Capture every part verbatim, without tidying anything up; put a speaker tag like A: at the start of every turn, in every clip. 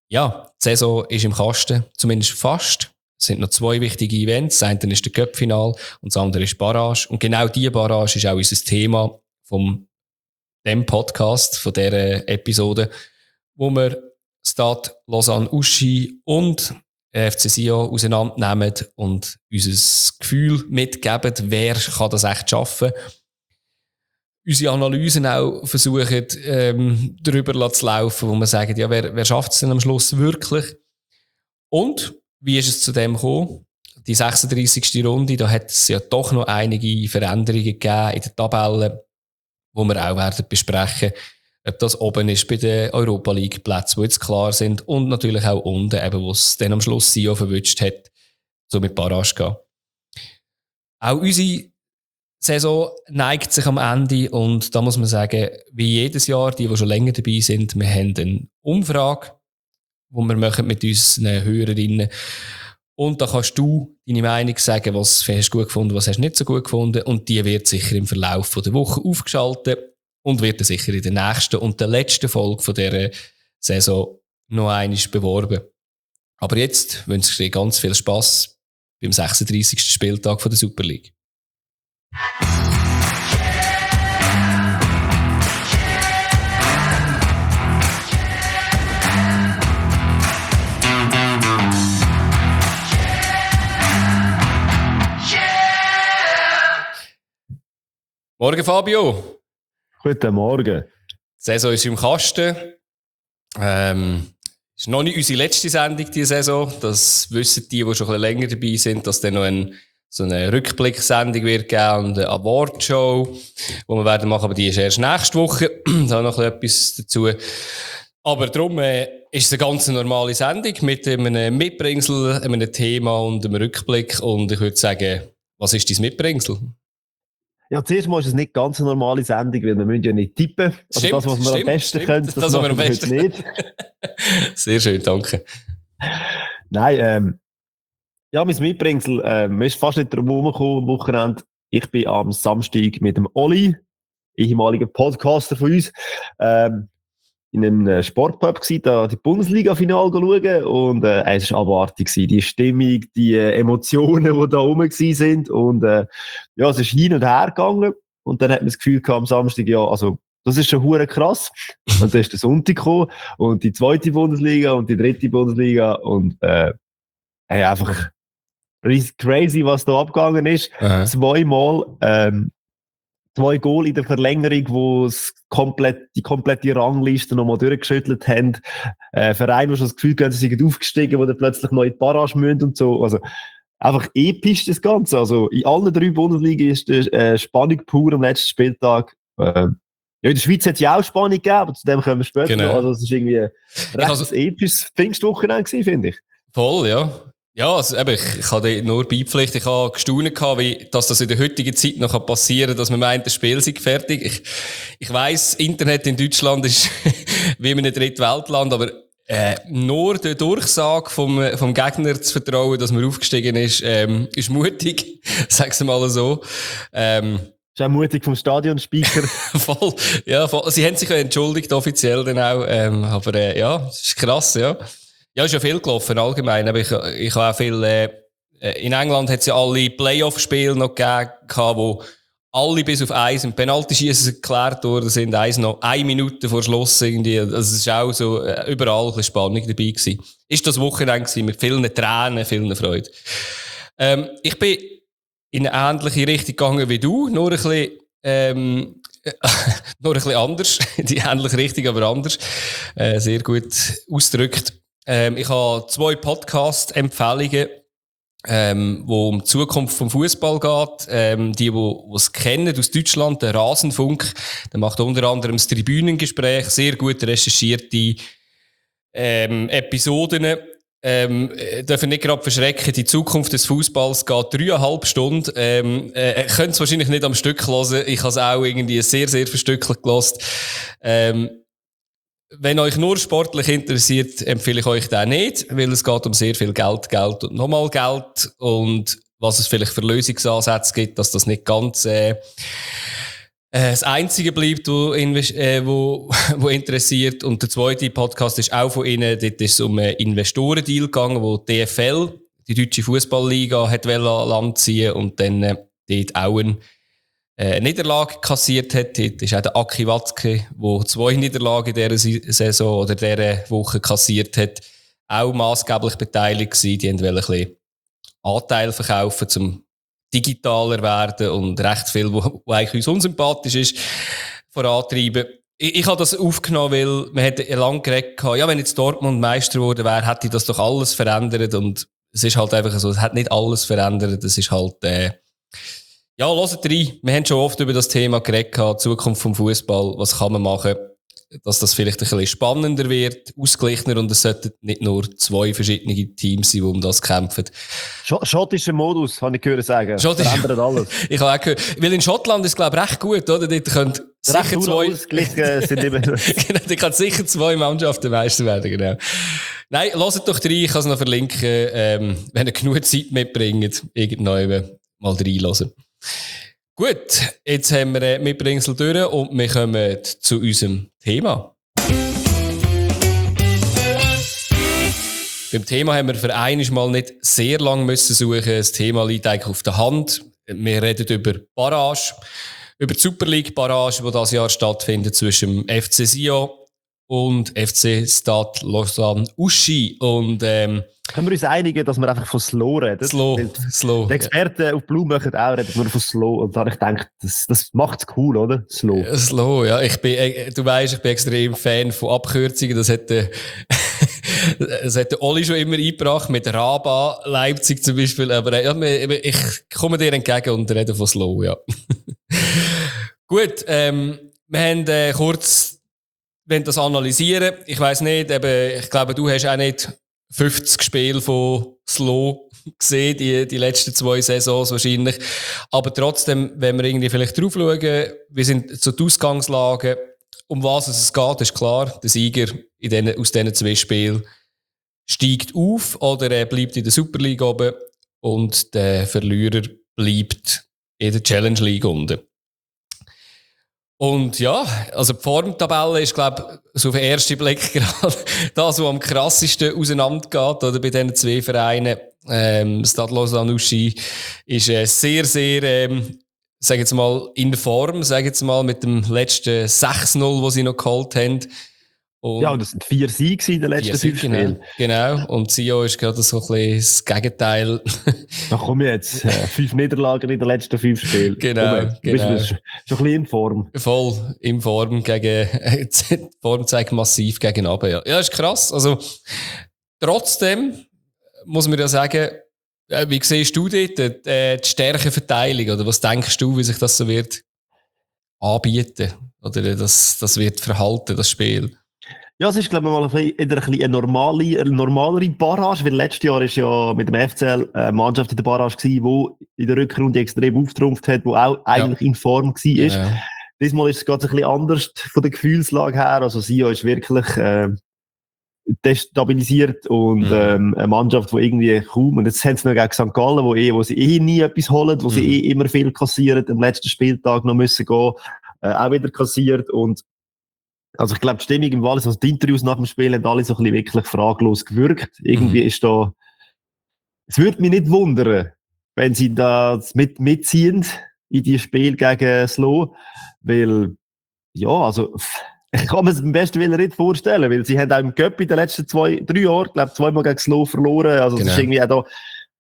A: Ja, die Saison ist im Kasten, zumindest fast. Es sind noch zwei wichtige Events. Das eine ist der Cup-Final und das andere ist Barrage. Und genau diese Barrage ist auch unser Thema vom dem Podcast, von dieser Episode, wo wir Stade Lausanne-Uschi und F C Sion auseinandernehmen und unser Gefühl mitgeben, wer kann das echt schaffen. Unsere Analysen auch versuchen, ähm, darüber zu laufen, wo wir sagen, ja, wer, wer schafft es denn am Schluss wirklich? Und wie ist es zu dem gekommen? Die sechsunddreissigste Runde, da hat es ja doch noch einige Veränderungen gegeben in der Tabelle, wo wir auch werden besprechen, ob das oben ist bei den Europa League Plätzen, die jetzt klar sind, und natürlich auch unten, eben, wo es dann am Schluss Sion verwünscht hat, so mit Barrage gehen. Auch unsere Saison neigt sich am Ende und da muss man sagen, wie jedes Jahr, die, die schon länger dabei sind, wir haben eine Umfrage, die wir machen mit unseren Hörerinnen. Und da kannst du deine Meinung sagen, was hast du gut gefunden, was hast du nicht so gut gefunden. Und die wird sicher im Verlauf der Woche aufgeschaltet und wird dann sicher in der nächsten und der letzten Folge von dieser Saison noch einmal beworben. Aber jetzt wünsche ich dir ganz viel Spass beim sechsunddreissigsten Spieltag von der Super League. Morgen, Fabio.
B: Guten Morgen.
A: Die Saison ist im Kasten. Ähm, ist noch nicht unsere letzte Sendung diese Saison. Das wissen die, die schon ein bisschen länger dabei sind, dass dann noch ein, so eine Rückblicksendung wird geben und eine Awardshow, die wir werden machen, aber die ist erst nächste Woche. Da noch etwas dazu. Aber darum äh, ist es eine ganz normale Sendung mit einem Mitbringsel, einem Thema und einem Rückblick. Und ich würde sagen, was ist dein Mitbringsel?
B: Ja, zuerst mal ist es nicht ganz eine normale Sendung, weil wir müssen ja nicht tippen. Also
A: stimmt,
B: das, was wir
A: stimmt,
B: am besten
A: stimmt.
B: können, das,
A: das machen wir am besten
B: nicht.
A: Sehr schön, danke.
B: Nein, ähm, ja, mein Mitbringsel, ähm, mir ist fast nicht drum herumgekommen am Wochenende. Ich bin am Samstag mit dem Oli, ehemaliger Podcaster von uns, ähm, in einem Sportpub gsi, da die Bundesliga-Final schauen und äh, es war abartig gewesen. Die Stimmung, die äh, Emotionen, die da rum gsi sind und äh, ja, es ist hin und her gegangen und dann hat man das Gefühl gehabt am Samstag, ja, also das ist schon hure krass. Und dann ist der Sonntag gekommen und die zweite Bundesliga und die dritte Bundesliga und äh, hey, einfach crazy, was da abgegangen ist. Aha. Zweimal ähm, Zwei Goal in der Verlängerung, wo es komplett, die komplette Rangliste nochmal durchgeschüttelt haben. Äh, Vereine, die schon das Gefühl haben, sie sind aufgestiegen, die dann plötzlich neu in die Barrage müssen und so. Also, einfach episch das Ganze. Also, in allen drei Bundesligen ist die äh, Spannung pur am letzten Spieltag. Äh, ja, in der Schweiz hat es ja auch Spannung gegeben, aber zu dem kommen wir später. Genau. Also, es ist irgendwie ein recht also, episches Pfingstwochenende gewesen, finde ich.
A: Voll, ja. Ja, also eben, ich, ich habe dir nur beipflichtet, ich habe gestaunt gehabt, wie, dass das in der heutigen Zeit noch passieren kann, dass man meint, das Spiel sei fertig. Ich, ich weiss, Internet in Deutschland ist wie in einem Drittweltland, aber äh, nur der Durchsage vom, vom Gegner zu vertrauen, dass man aufgestiegen ist, ähm, ist mutig, sag's mal so. Ähm,
B: ist auch mutig vom Stadionspeaker.
A: Voll, ja, voll. Sie haben sich ja entschuldigt, offiziell dann auch, ähm, aber äh, ja, das ist krass, ja. Ja, ist ja viel gelaufen, allgemein. Aber ich, ich habe auch viel, äh, in England hat es ja alle Playoff-Spiele noch gegeben, wo alle bis auf eins im Penaltyschießen geklärt worden sind, eins noch eine Minute vor Schluss irgendwie. Also es ist auch so, äh, überall ein bisschen Spannung dabei gewesen. Ist das Wochenende gewesen, mit vielen Tränen, vielen Freude. Ähm, ich bin in eine ähnliche Richtung gegangen wie du, nur ein bisschen, ähm, nur ein bisschen anders. Die ähnliche Richtung, aber anders. Äh, sehr gut ausgedrückt. Ähm, ich habe zwei Podcast-Empfehlungen, ähm, wo um die Zukunft vom Fußball geht. Ähm, die, die es kennen aus Deutschland, der Rasenfunk, der macht unter anderem das Tribünengespräch, sehr gut recherchierte ähm, Episoden. Ähm, dürfen nicht gerade verschrecken, die Zukunft des Fußballs geht dreieinhalb Stunden. Ähm, äh, könnt es wahrscheinlich nicht am Stück hören. Ich habe es auch irgendwie sehr, sehr verstückelt gehört. Ähm, Wenn euch nur sportlich interessiert, empfehle ich euch den nicht, weil es geht um sehr viel Geld, Geld und nochmal Geld und was es vielleicht für Lösungsansätze gibt, dass das nicht ganz äh, äh, das Einzige bleibt, wo, invest- äh, wo, wo interessiert. Und der zweite Podcast ist auch von ihnen. Dort ist es um einen Investorendeal gegangen, wo die D F L, die Deutsche Fußballliga, hat wollen an Land ziehen und dann äh, dort auch ein eine Niederlage kassiert hat. Dort ist auch der Aki Watzke, der zwei Niederlagen in dieser Saison oder dieser Woche kassiert hat, auch maßgeblich beteiligt gewesen. Die wollten ein bisschen Anteil verkaufen, zum digitaler werden und recht viel, was eigentlich uns unsympathisch ist, vorantreiben. Ich, ich habe das aufgenommen, weil man hätte lange geredet, ja, wenn jetzt Dortmund Meister geworden wäre, hätte das doch alles verändert und es ist halt einfach so, es hat nicht alles verändert, es ist halt, äh, ja, hört rein. Wir haben schon oft über das Thema geredet, die Zukunft vom Fußball. Was kann man machen, dass das vielleicht ein bisschen spannender wird, ausgeglichener und es sollten nicht nur zwei verschiedene Teams sein, die um das kämpfen.
B: Sch- Schottischer Modus, habe ich gehört sagen.
A: Schottisch-
B: Verändert alles.
A: Ich habe auch gehört, weil in Schottland ist es, glaube ich, recht gut, oder? Dort können sicher
B: Recht
A: zwei,
B: ausgeglichen sind immer.
A: genau, dort können sicher zwei Mannschaften Meister werden, genau. Nein, hört doch rein, ich kann es noch verlinken, ähm, wenn ihr genug Zeit mitbringt, irgendwann mal reinhören. Gut, jetzt haben wir Mitbringsel durch und wir kommen zu unserem Thema. Beim Thema haben wir für einiges Mal nicht sehr lange müssen suchen. Das Thema liegt eigentlich auf der Hand. Wir reden über Barrage, über die Super League Barrage, die dieses Jahr stattfindet zwischen dem F C Sion und F C Stade Lausanne Uschi. Und ähm,
B: können wir uns einigen, dass wir einfach von Slow reden?
A: Slow,
B: Weil
A: Slow.
B: Die Experten ja. auf Blue machen auch reden nur von Slow. Und da habe ich gedacht, das, das macht's cool, oder? Slow.
A: Slow, ja. Ich bin, du weisst, ich bin extrem Fan von Abkürzungen. Das hat der, das hat der Oli schon immer eingebracht, mit Raba, Leipzig zum Beispiel. Aber ja, ich komme dir entgegen und rede von Slow, ja. Gut, ähm, wir haben äh, kurz, wenn das analysieren. Ich weiss nicht, eben, ich glaube, du hast auch nicht fünfzig Spiele von Slow gesehen, die, die letzten zwei Saisons wahrscheinlich. Aber trotzdem, wenn wir irgendwie vielleicht drauf schauen, wir sind so die Ausgangslage, um was es geht, ist klar, der Sieger in den, aus diesen zwei Spielen steigt auf oder er bleibt in der Super League oben und der Verlierer bleibt in der Challenge League unten. Und ja, also die Formtabelle ist, glaube ich, so auf den ersten Blick gerade das, was am krassesten auseinandergeht, oder bei diesen zwei Vereinen. Ähm, Stade Lausanne Uschi ist äh, sehr, sehr, ähm, sag jetzt mal, in Form, sag jetzt mal, mit dem letzten sechs null, das sie noch geholt haben. Und
B: ja, und das sind vier Siege in den letzten fünf Spielen.
A: Genau, genau. Und Sion ist gerade so ein bisschen das Gegenteil.
B: Da kommen jetzt äh, fünf Niederlagen in den letzten fünf Spielen.
A: Genau,
B: Komm,
A: genau.
B: Schon, schon ein bisschen in Form.
A: Voll in Form gegen, die Form zeigt massiv gegen runter, ja. Ja, ist krass. Also, trotzdem muss man ja sagen, wie siehst du dort die, die Stärkenverteilung, oder was denkst du, wie sich das so wird anbieten? Oder das, das wird verhalten, das Spiel?
B: Ja, es ist, glaube ich, mal ein bisschen, ein bisschen eine, normale, eine normalere Barrage, weil letztes Jahr ist ja mit dem F C L eine Mannschaft in der Barrage gewesen, die in der Rückrunde extrem auftrumpft hat, die auch eigentlich ja. in Form war. Ja. Diesmal ist es gerade ein bisschen anders von der Gefühlslage her. Also Sion ist wirklich äh, destabilisiert und mhm. ähm, eine Mannschaft, die irgendwie kaum, und jetzt haben sie noch gegen Sankt Gallen, wo, eh, wo sie eh nie etwas holen, wo mhm. sie eh immer viel kassieren, am letzten Spieltag noch müssen gehen, äh, auch wieder kassiert. Und also ich glaube, die Stimmung im Wallis, also die Interviews nach dem Spiel haben alle so ein bisschen wirklich fraglos gewirkt. Irgendwie mhm. ist da, es würde mich nicht wundern, wenn sie das mit, mitziehen in die Spiel gegen Slow, weil, ja, also, ich kann mir es am besten Willen nicht vorstellen, weil sie haben auch im Cup in den letzten zwei, drei Jahren, glaube zweimal gegen Slow verloren, also genau. Das ist irgendwie auch da,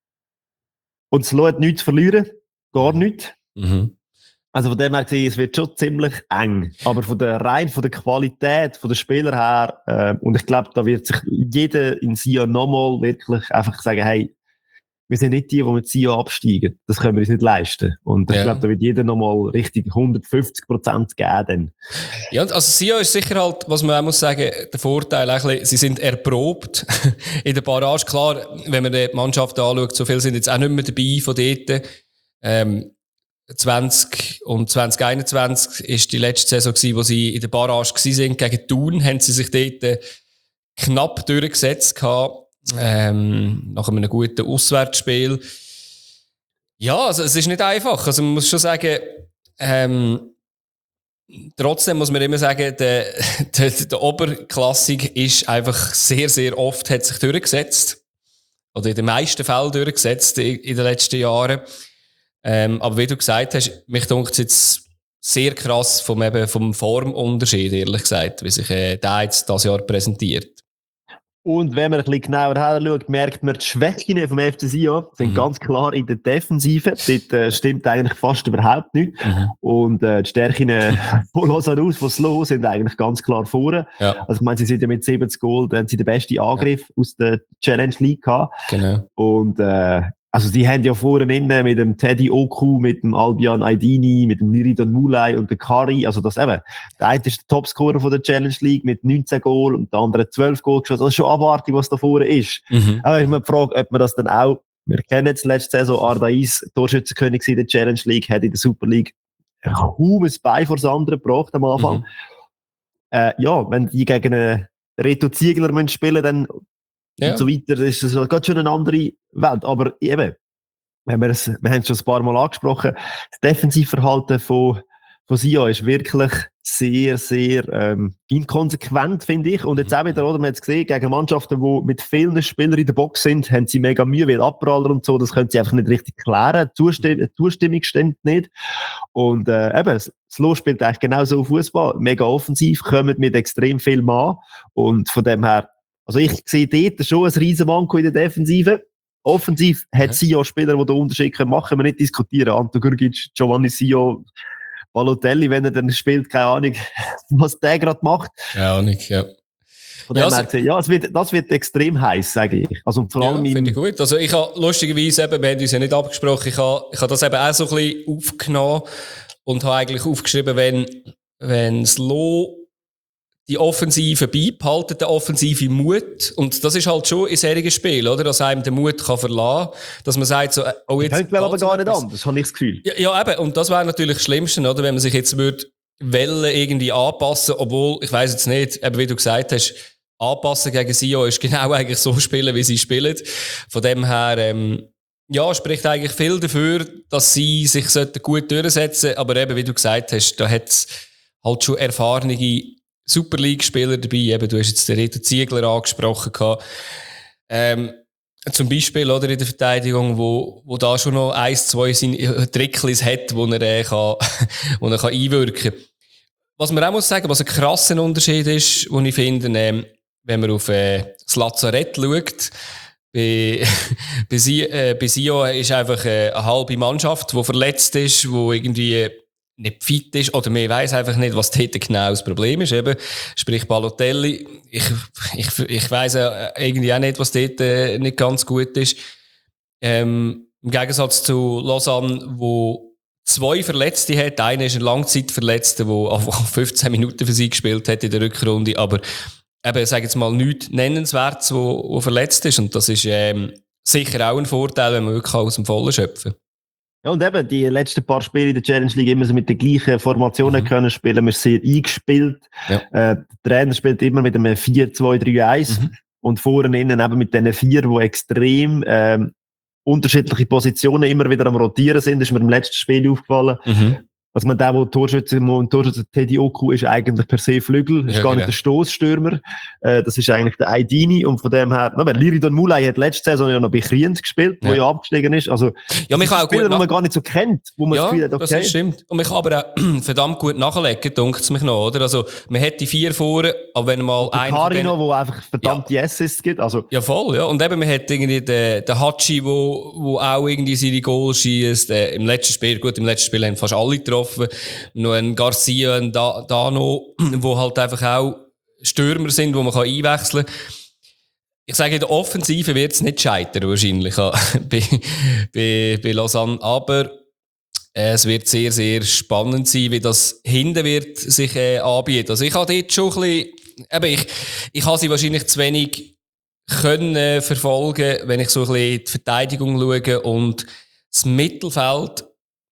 B: und Slow hat nichts zu verlieren, gar nichts. Mhm. Also von dem her gesehen, es wird schon ziemlich eng. Aber von der, rein von der Qualität, von den Spielern her, äh, und ich glaube, da wird sich jeder in Sion nochmal wirklich einfach sagen, hey, wir sind nicht die, die mit Sion absteigen. Das können wir uns nicht leisten. Und ich ja. glaube, da wird jeder nochmal richtig hundertfünfzig Prozent geben. Dann.
A: Ja, also Sion ist sicher halt, was man auch muss sagen, der Vorteil, ein bisschen, sie sind erprobt in der Barrage. Klar, wenn man die Mannschaft anschaut, so viele sind jetzt auch nicht mehr dabei von dort. Ähm, zwanzig und zwanzig einundzwanzig ist die letzte Saison gewesen, wo sie in der Barrage gewesen sind. Gegen Thun haben sie sich dort knapp durchgesetzt gehabt, ähm, nach einem guten Auswärtsspiel. Ja, also es ist nicht einfach. Also man muss schon sagen, ähm, trotzdem muss man immer sagen, der, der, der Oberklassik ist einfach sehr, sehr oft hat sich durchgesetzt. Oder in den meisten Fällen durchgesetzt in, in den letzten Jahren. Ähm, aber wie du gesagt hast, mich dunkt es jetzt sehr krass vom, eben, vom Formunterschied, ehrlich gesagt, wie sich äh, der jetzt dieses Jahr präsentiert.
B: Und wenn man ein bisschen genauer hinschaut, merkt man, die Schwächen vom F C Sion sind mhm. ganz klar in der Defensive. Dort äh, stimmt eigentlich fast überhaupt nicht. Mhm. Und äh, die Stärken von Lausanne von Slow sind eigentlich ganz klar vorne. Ja. Also ich meine, sie sind ja mit siebzig Goal, dann haben sie den besten Angriff ja. aus der Challenge League gehabt. Genau. Und äh, also sie haben ja vorne innen mit dem Teddy Oku, mit dem Albion Aydini, mit dem Niridan Moulay und dem Kari, also das eben, der eine ist der Topscorer von der Challenge League mit neunzehn Goal und der andere zwölf Goal geschossen. Das ist schon abartig, was da vorne ist. Mhm. Aber ich habe mich gefragt, ob man das dann auch, wir kennen jetzt letzte Saison Ardais, Torschützenkönig in der Challenge League, hat in der Super League kaum ein Bein vor das andere gebracht am Anfang. Mhm. Äh, ja, wenn die gegen einen Reto Ziegler müssen spielen, dann ja. und so weiter, das ist gerade schon eine andere Welt. Aber eben, wenn wir, es, wir haben es schon ein paar Mal angesprochen, das Defensivverhalten von, von Sion ist wirklich sehr, sehr ähm, inkonsequent, finde ich. Und jetzt auch wieder, oder, man hat es gesehen, gegen Mannschaften, die mit vielen Spielern in der Box sind, haben sie mega Mühe, weil Abpraller und so, das können sie einfach nicht richtig klären. Zustimm- Zustimmung stimmt nicht. Und äh, eben, das Lo spielt eigentlich genauso Fußball, mega offensiv, kommen mit extrem viel Mann. Und von dem her, also ich sehe dort schon ein riesen Manko in der Defensive. Offensiv mhm. hat Sion Spieler, die den Unterschied machen können, wir nicht diskutieren. Anto Gurgic, Giovanni Sion, Balotelli, wenn er dann spielt, keine Ahnung, was der gerade macht.
A: Keine Ahnung, ja.
B: Von dem ja, also, her, ja, es wird, das wird extrem heiß, sage ich. Also vor allem
A: ja, finde ich gut. Also ich habe lustigerweise eben, wir haben uns ja nicht abgesprochen, ich habe, ich habe das eben auch so ein bisschen aufgenommen und habe eigentlich aufgeschrieben, wenn, wenn das Lo die Offensive beibehalten, der offensive Mut. Und das ist halt schon in solchen Spielen, oder? Dass einem der Mut kann verlassen, dass man sagt so, oh, jetzt.
B: Das aber gar nicht anders, habe ich das Gefühl.
A: Ja, ja, eben. Und das wäre natürlich das Schlimmste, oder? Wenn man sich jetzt würde, Wellen irgendwie anpassen, obwohl, ich weiss jetzt nicht, eben wie du gesagt hast, anpassen gegen Sion ist genau eigentlich so spielen, wie sie spielen. Von dem her, ähm, ja, spricht eigentlich viel dafür, dass sie sich gut durchsetzen sollten. Aber eben, wie du gesagt hast, da hat es halt schon erfahrene Super League-Spieler dabei, eben, du hast jetzt den Reto Ziegler angesprochen gehabt. Ähm, zum Beispiel, oder, in der Verteidigung, wo, wo da schon noch eins, zwei Tricklis hat, wo er, äh, kann, wo er kann einwirken kann. Was man auch muss sagen, was ein krasser Unterschied ist, den ich finde, ähm, wenn man auf, äh, das Lazarett schaut, bei, bei, Sie, äh, bei Sion ist einfach äh, eine halbe Mannschaft, die verletzt ist, die irgendwie nicht fit ist, oder man weiss einfach nicht, was dort genau das Problem ist. Eben, sprich Balotelli, ich, ich, ich weiss irgendwie auch nicht, was dort äh, nicht ganz gut ist. Ähm, im Gegensatz zu Lausanne, wo zwei Verletzte hat. Einer ist ein Langzeitverletzter, der fünfzehn Minuten für sie gespielt hat in der Rückrunde, aber eben, sag jetzt mal, nichts Nennenswertes, wo, wo verletzt ist. Und das ist ähm, sicher auch ein Vorteil, wenn man wirklich aus dem Vollen schöpfen kann.
B: Ja, und eben, die letzten paar Spiele in der Challenge League immer so mit den gleichen Formationen mhm. können spielen. Wir sind sehr eingespielt. Ja. Äh, der Trainer spielt immer mit einem vier zwei drei eins. Mhm. Und vorne innen eben mit diesen vier, die extrem ähm, unterschiedliche Positionen immer wieder am Rotieren sind. Das ist mir im letzten Spiel aufgefallen. Mhm. Also man, der, der Torschütze und Torschütze Teddy Oku ist eigentlich per se Flügel, ist ja, gar genau. nicht der Stoßstürmer. Äh, das ist eigentlich der Aydini und von dem her, no, Niridan Moulay hat letzte Saison ja noch bei Kriens gespielt, ja. wo ja abgestiegen ist. Also,
A: ja, mich auch
B: Spieler,
A: gut
B: die man gar nicht so kennt, wo man
A: ja,
B: das Gefühl hat, okay.
A: das stimmt. Und man kann aber auch verdammt gut nachlegen, dunkt es mich noch, oder? Also, man hat die vier vorne, aber wenn mal
B: einer Carino, wo einfach verdammte ja. Assists gibt, also.
A: Ja, voll, ja. Und eben, man hat irgendwie den, den Hatschi, wo, wo auch irgendwie seine Goals schießt. Äh, im letzten Spiel, gut, im letzten Spiel haben fast alle getroffen. Noch ein Garcia, ein da- Dano, wo halt einfach auch Stürmer sind, wo man kann einwechseln kann. Ich sage, in der Offensive wird es nicht scheitern, wahrscheinlich, bei, bei, bei Lausanne. Aber äh, es wird sehr, sehr spannend sein, wie das hinten wird sich äh, anbieten. Also ich habe dort schon ein bisschen, eben, ich, ich habe sie wahrscheinlich zu wenig können äh, verfolgen, wenn ich so ein bisschen die Verteidigung schaue und das Mittelfeld.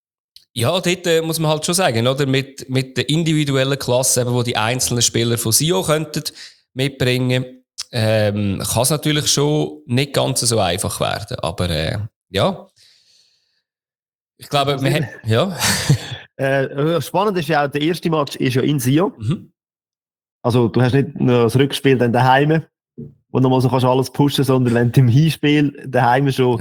A: Ja, dort äh, muss man halt schon sagen, oder? Mit, mit der individuellen Klasse, eben, wo die einzelnen Spieler von Sion könnten mitbringen, ähm, kann es natürlich schon nicht ganz so einfach werden. Aber äh, ja, ich glaube, wir haben, ja.
B: Äh, spannend ist ja auch, der erste Match ist ja in Sion.
A: Mhm.
B: Also du hast nicht nur das Rückspiel dann daheim, wo nochmal so kannst alles pushen, sondern wenn du im Hinspiel daheim schon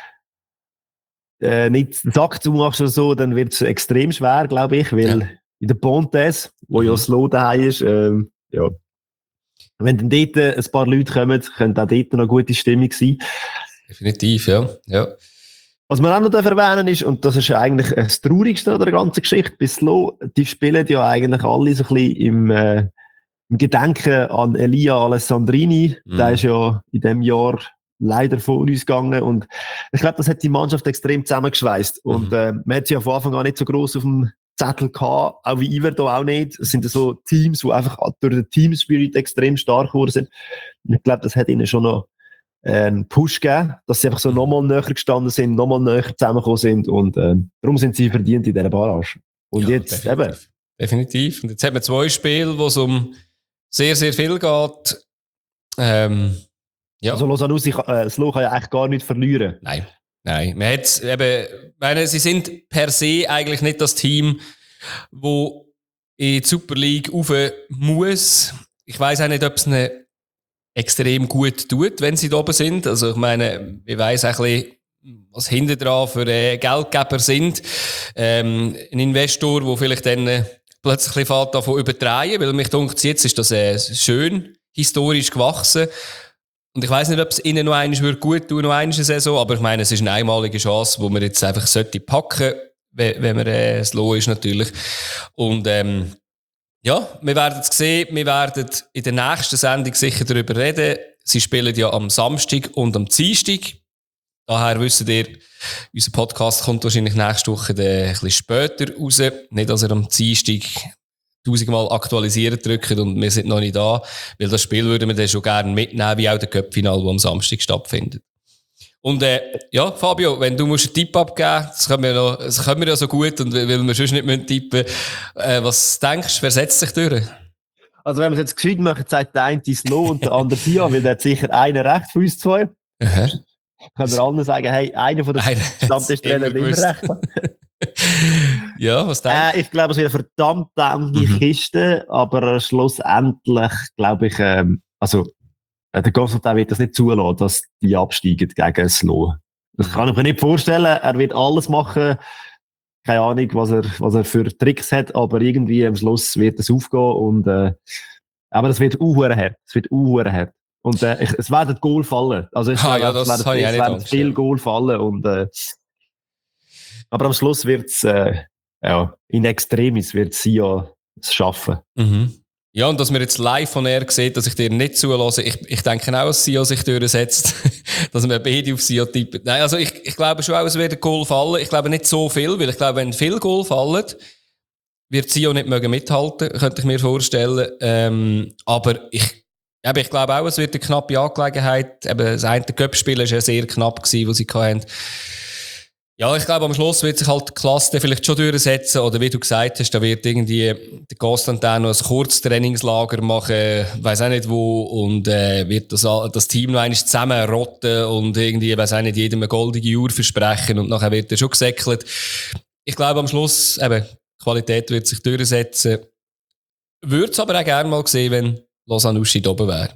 B: ja. äh, nicht den Sack zumachst oder so, dann wird es extrem schwer, glaube ich, weil ja. in der Pontes, wo mhm. ja Slow daheim ist, ähm, ja, wenn dann dort ein paar Leute kommen, könnte auch dort noch eine gute Stimmung sein.
A: Definitiv, ja. ja.
B: Was man auch noch erwähnen ist, und das ist ja eigentlich das Traurigste an der ganzen Geschichte, bis Slow, die spielen ja eigentlich alle so ein bisschen im, äh, im Gedenken an Elia Alessandrini. Mhm. Der ist ja in diesem Jahr leider von uns gegangen und ich glaube, das hat die Mannschaft extrem zusammengeschweißt. Mhm. Und äh, man hat sie ja von Anfang an nicht so gross auf dem Zettel gehabt, auch wie Iver da auch nicht. Es sind so Teams, die einfach durch den Teamspirit extrem stark geworden sind. Und ich glaube, das hat ihnen schon noch einen Push gegeben, dass sie einfach so nochmal näher gestanden sind, nochmal näher zusammengekommen sind und äh, darum sind sie verdient in dieser Barrage. Und ja, jetzt
A: definitiv.
B: eben.
A: Definitiv. Und jetzt haben wir zwei Spiele, wo es um sehr, sehr viel geht. Ähm, ja.
B: Also Lausanne, äh, Slow kann ja eigentlich gar nicht verlieren.
A: Nein, nein. Man hat eben, meine, sie sind per se eigentlich nicht das Team, wo in die Super League rauf muss. Ich weiss auch nicht, ob es eine extrem gut tut, wenn sie da oben sind. Also ich meine, ich weiss auch ein bisschen, was hinten dran für äh, Geldgeber sind. Ähm, ein Investor, der vielleicht dann äh, plötzlich fährt davon übertreiben, weil mich denkt, jetzt ist das äh, schön historisch gewachsen. Und ich weiss nicht, ob es ihnen noch einmal gut tun, noch eine Saison, aber ich meine, es ist eine einmalige Chance, die man jetzt einfach sollte packen, wenn, wenn man äh, slow ist natürlich. Und ähm, ja, wir werden es sehen, wir werden in der nächsten Sendung sicher darüber reden. Sie spielen ja am Samstag und am Dienstag. Daher wisst ihr, unser Podcast kommt wahrscheinlich nächste Woche ein bisschen später raus. Nicht, dass er am Dienstag tausendmal aktualisieren drücken und wir sind noch nicht da, weil das Spiel würden wir dann schon gerne mitnehmen, wie auch der Cup-Final, das am Samstag stattfindet. Und äh, ja, Fabio, wenn du musst einen Tipp abgeben, das können wir, noch, das können wir ja so gut und weil wir sonst nicht tippen müssen, äh, was denkst du, wer setzt sich durch?
B: Also wenn wir es jetzt gescheit machen, sagt der eine Slow und der andere Sia, weil der hat sicher einen recht für uns zwei.
A: Aha.
B: Können wir allen sagen, hey, einer von den Stammtischtrainern immer recht.
A: Ja, was denkst
B: du? Äh, ich glaube, es wird eine verdammt enge mhm. Kiste, aber schlussendlich glaube ich, ähm, also der Constantin wird das nicht zulassen, dass die absteigen gegen Slow. Das kann ich mir nicht vorstellen. Er wird alles machen. Keine Ahnung, was er, was er für Tricks hat, aber irgendwie am Schluss wird es aufgehen und, äh, aber es wird auch hart. Es wird auch hart. Und, äh, ich, es werden Goal fallen. Also, es,
A: ah,
B: werden,
A: ja, das
B: es werden, es werden viel Goal fallen und, äh, aber am Schluss wird es, äh, ja, in Extremis wird sie ja es schaffen.
A: Mhm. Ja, und dass wir jetzt live von er sehen, dass ich dir nicht zulasse, ich, ich denke auch, dass Sia sich durchsetzt, dass wir beide auf Sia tippen. Nein, also ich, ich glaube schon auch, es wird ein Goal fallen. Ich glaube nicht so viel, weil ich glaube, wenn viel Goal fallen, wird Sia nicht mögen mithalten, könnte ich mir vorstellen. Ähm, aber ich, eben, ich glaube auch, es wird eine knappe Angelegenheit. Eben, das eine Cup-Spiel war ja sehr knapp gewesen, was sie hatten. Ja, ich glaube, am Schluss wird sich halt die Klasse vielleicht schon durchsetzen. Oder wie du gesagt hast, da wird irgendwie der Constantin noch ein Kurztrainingslager machen, weiss auch nicht wo, und äh, wird das, das Team noch einmal zusammenrotten und irgendwie, weiss auch nicht, jedem eine goldige Uhr versprechen und nachher wird er schon gesäckelt. Ich glaube, am Schluss, eben, die Qualität wird sich durchsetzen. Würde es aber auch gerne mal sehen, wenn Lausanne oben wäre.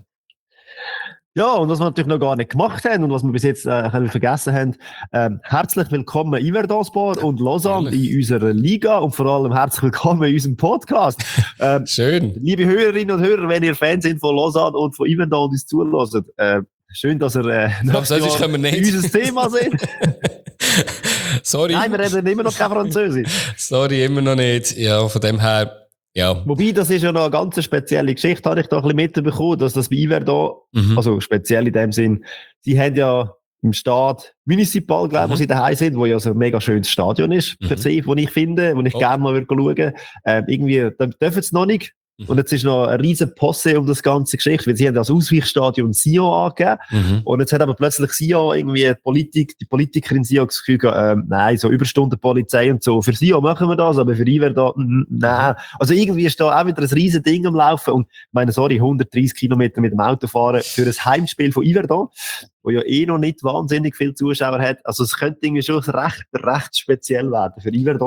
B: Ja, und was wir natürlich noch gar nicht gemacht haben und was wir bis jetzt äh, vergessen haben, ähm, herzlich willkommen Yverdon-Sport und Lausanne in unserer Liga und vor allem herzlich willkommen in unserem Podcast. Ähm,
A: schön.
B: Liebe Hörerinnen und Hörer, wenn ihr Fans sind von Lausanne und von Yverdon und uns zuhört, äh, schön, dass ihr äh,
A: noch
B: unser Thema sind.
A: Sorry.
B: Nein, wir reden immer noch kein Französisch.
A: Sorry, immer noch nicht. Ja, von dem her... Ja.
B: Wobei, das ist ja noch eine ganz spezielle Geschichte, habe ich da ein bisschen mitbekommen, dass das bei Yverdon, mhm. also speziell in dem Sinn, sie haben ja im Staat Municipal, glaube ich, mhm. wo sie daheim sind, wo ja so ein mega schönes Stadion ist, mhm. per se, wo ich finde, wo ich oh. gerne mal schauen würde. Ähm, irgendwie, da dürfen sie noch nicht. Mhm. Und jetzt ist noch eine riesen Posse um das ganze Geschichte, weil sie haben das Ausweichstadion Sion angegeben. Mhm. Und jetzt hat aber plötzlich Sion irgendwie die Politik, die Politikerin Sion das Gefühl gehabt, ähm, nein, so Überstundenpolizei und so. Für Sion machen wir das, aber für Yverdon, nein. Also irgendwie ist da auch wieder ein riesen Ding am Laufen. Und ich meine, sorry, hundertdreissig Kilometer mit dem Auto fahren für ein Heimspiel von Yverdon, wo ja eh noch nicht wahnsinnig viele Zuschauer hat. Also es könnte irgendwie schon recht, recht speziell werden für Yverdon.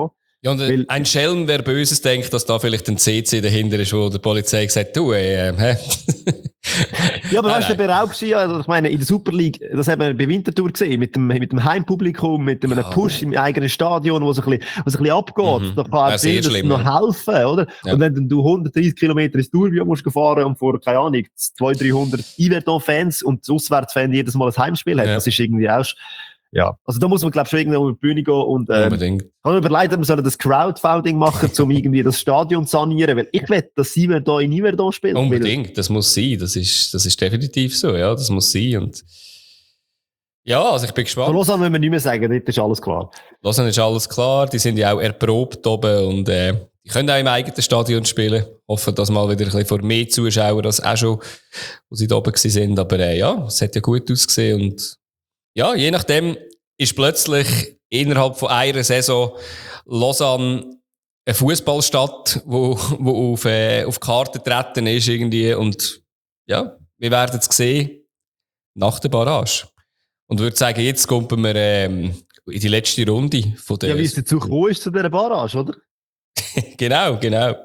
A: Ja, und Weil, ein Schelm, wer Böses denkt, dass da vielleicht ein C C dahinter ist, wo der Polizei gesagt, du, ey, äh, hä?
B: Ja, aber weißt du, der Beraub war ja, also ich meine, in der Super League, das haben wir bei Winterthur gesehen, mit dem, mit dem Heimpublikum, mit einem ja. Push im eigenen Stadion, wo es ein bisschen, wo es ein bisschen abgeht. Mhm. Da kann auch das noch ja. helfen, oder? Ja. Und wenn du hundertdreißig Kilometer ins Tourbillon musst fahren und vor, keine Ahnung, zweihundert, dreihundert Yverdon-Fans und das Auswärtsfan jedes Mal ein Heimspiel hat, ja. das ist irgendwie auch, ja. Also da muss man, glaube ich, schon irgendwie auf die Bühne gehen und, ähm, unbedingt. Kann man überlegen, wir sollen das Crowdfunding machen, um irgendwie das Stadion zu sanieren, weil ich will, dass Simon da in Yverdon spielt.
A: Unbedingt, das muss sein, das ist, das ist definitiv so, ja, das muss sein und, ja, also ich bin gespannt.
B: Von Lausanne müssen wir nicht mehr sagen, dort ist alles klar.
A: Lausanne ist alles klar, die sind ja auch erprobt oben und, äh, die können auch im eigenen Stadion spielen. Hoffen, dass mal wieder ein bisschen vor mehr Zuschauern als auch schon, wo sie da oben gewesen sind, aber, äh, ja, es hat ja gut ausgesehen und, ja, je nachdem ist plötzlich innerhalb von einer Saison Lausanne eine Fußballstadt, wo, wo auf, äh, auf Karte treten ist irgendwie und ja, wir werden es sehen nach der Barrage. Und würde sagen, jetzt kommen wir ähm, in die letzte Runde von der...
B: Ja, wie es dazu gekommen ist zu dieser Barrage, oder?
A: Genau, genau.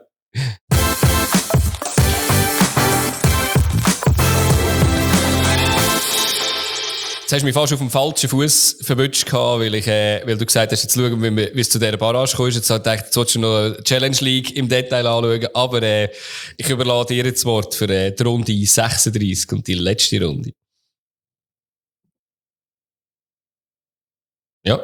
A: Jetzt hast du mich fast auf dem falschen Fuß verwünscht, weil, ich, äh, weil du gesagt hast, jetzt schauen wir, wie es zu dieser Barrage kommt. Jetzt habe ich gedacht, jetzt solltest du noch eine Challenge League im Detail anschauen. Aber äh, ich überlasse dir jetzt das Wort für äh, die Runde sechsunddreißig und die letzte Runde. Ja.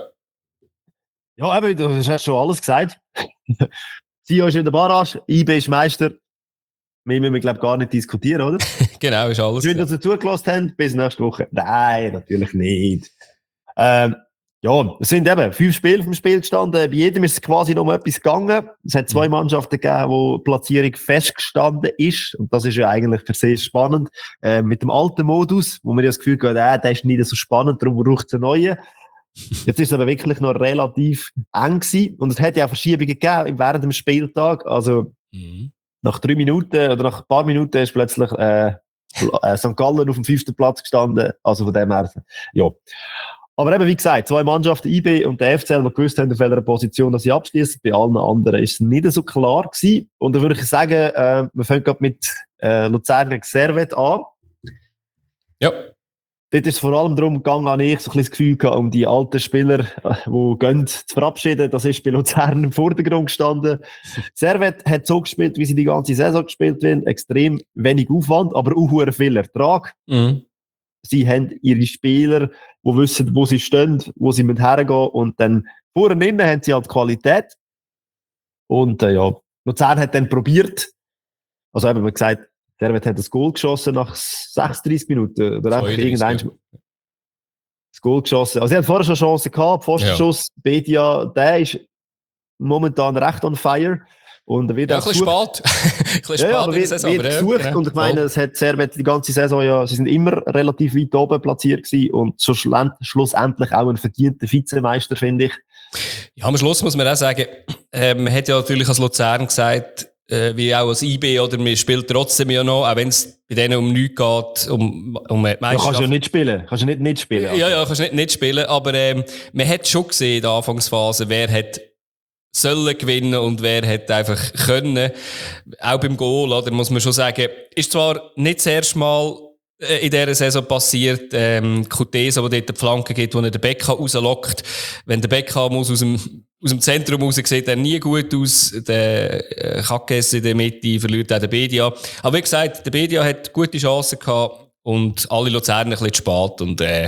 B: Ja, eben, du hast schon alles gesagt. Sio ist in der Barrage, I B ist Meister. Mehr müssen wir, glaube ich, gar nicht diskutieren, oder?
A: Genau, ist alles.
B: Schön, dass ihr zugelassen habt. Bis nächste Woche. Nein, natürlich nicht. Ähm, ja, es sind eben fünf Spiele vom Spiel gestanden. Bei jedem ist es quasi noch um etwas gegangen. Es hat zwei Mannschaften gegeben, wo die Platzierung festgestanden ist. Und das ist ja eigentlich per se spannend. Äh, mit dem alten Modus, wo man ja das Gefühl hat, äh, der ist nicht so spannend, darum braucht es einen neuen. Jetzt ist es aber wirklich noch relativ eng gewesen. Und es hat ja auch Verschiebungen gegeben während dem Spieltag. Also, mhm. Nach drei Minuten oder nach ein paar Minuten ist plötzlich äh, äh, Sankt Gallen auf dem fünften Platz gestanden. Also von dem her, ja. Aber eben, wie gesagt, zwei Mannschaften, I B und der F C L, die gewusst haben, auf welcher Position dass sie abschließen. Bei allen anderen ist es nicht so klar gewesen. Und da würde ich sagen, äh, wir fangen gerade mit äh, Luzern gegen Servette an.
A: Ja.
B: Dort ist es vor allem darum gegangen, habe ich so ein bisschen das Gefühl gehabt, um die alten Spieler, die gehen, zu verabschieden. Das ist bei Luzern im Vordergrund gestanden. Servette hat so gespielt, wie sie die ganze Saison gespielt haben. Extrem wenig Aufwand, aber auch sehr viel Ertrag. Mhm. Sie haben ihre Spieler, die wissen, wo sie stehen, wo sie hergehen müssen. Und dann vorne innen haben sie halt Qualität. Und äh, ja, Luzern hat dann probiert, also eben, man gesagt, Servette hat das Goal geschossen nach sechsunddreißig Minuten. Oder einfach irgendein ja. Das Goal geschossen. Also, sie hat vorher schon Chancen gehabt. Pfostenschuss, ja. Bedia, der ist momentan recht on fire. Und er wird
A: ja,
B: auch
A: ein bisschen spät. ein bisschen
B: ja, ja, aber
A: spät
B: wird,
A: Saison,
B: wird
A: aber
B: gesucht.
A: Ja,
B: und ich meine, es hat Servette die ganze Saison ja, sie sind immer relativ weit oben platziert gewesen. Und so schlussendlich auch ein verdienter Vizemeister, finde ich.
A: Ja, am Schluss muss man auch sagen, äh, man hat ja natürlich als Luzern gesagt, Äh, wie auch als I B, oder man spielt trotzdem ja noch, auch wenn es bei denen um nichts geht, um, um Meisterschaft.
B: Ja, kannst du ja nicht spielen. Kannst du nicht nicht spielen. Also.
A: Ja, ja, kannst du nicht nicht spielen, aber ähm, man hat schon gesehen in der Anfangsphase, wer hat sollen gewinnen und wer hat einfach können. Auch beim Goal, oder, muss man schon sagen, ist zwar nicht das erste Mal in dieser Saison passiert, ähm, Kutesa, wo dort die Flanke geht, wo er den Beckham rauslockt. Wenn der Beckham muss aus dem, aus dem Zentrum raus, sieht er nie gut aus. Der äh, Kackes in der Mitte verliert auch der Bedia. Aber wie gesagt, der Bedia hat gute Chancen gehabt und alle Luzerner ein bisschen zu spät. Und, äh,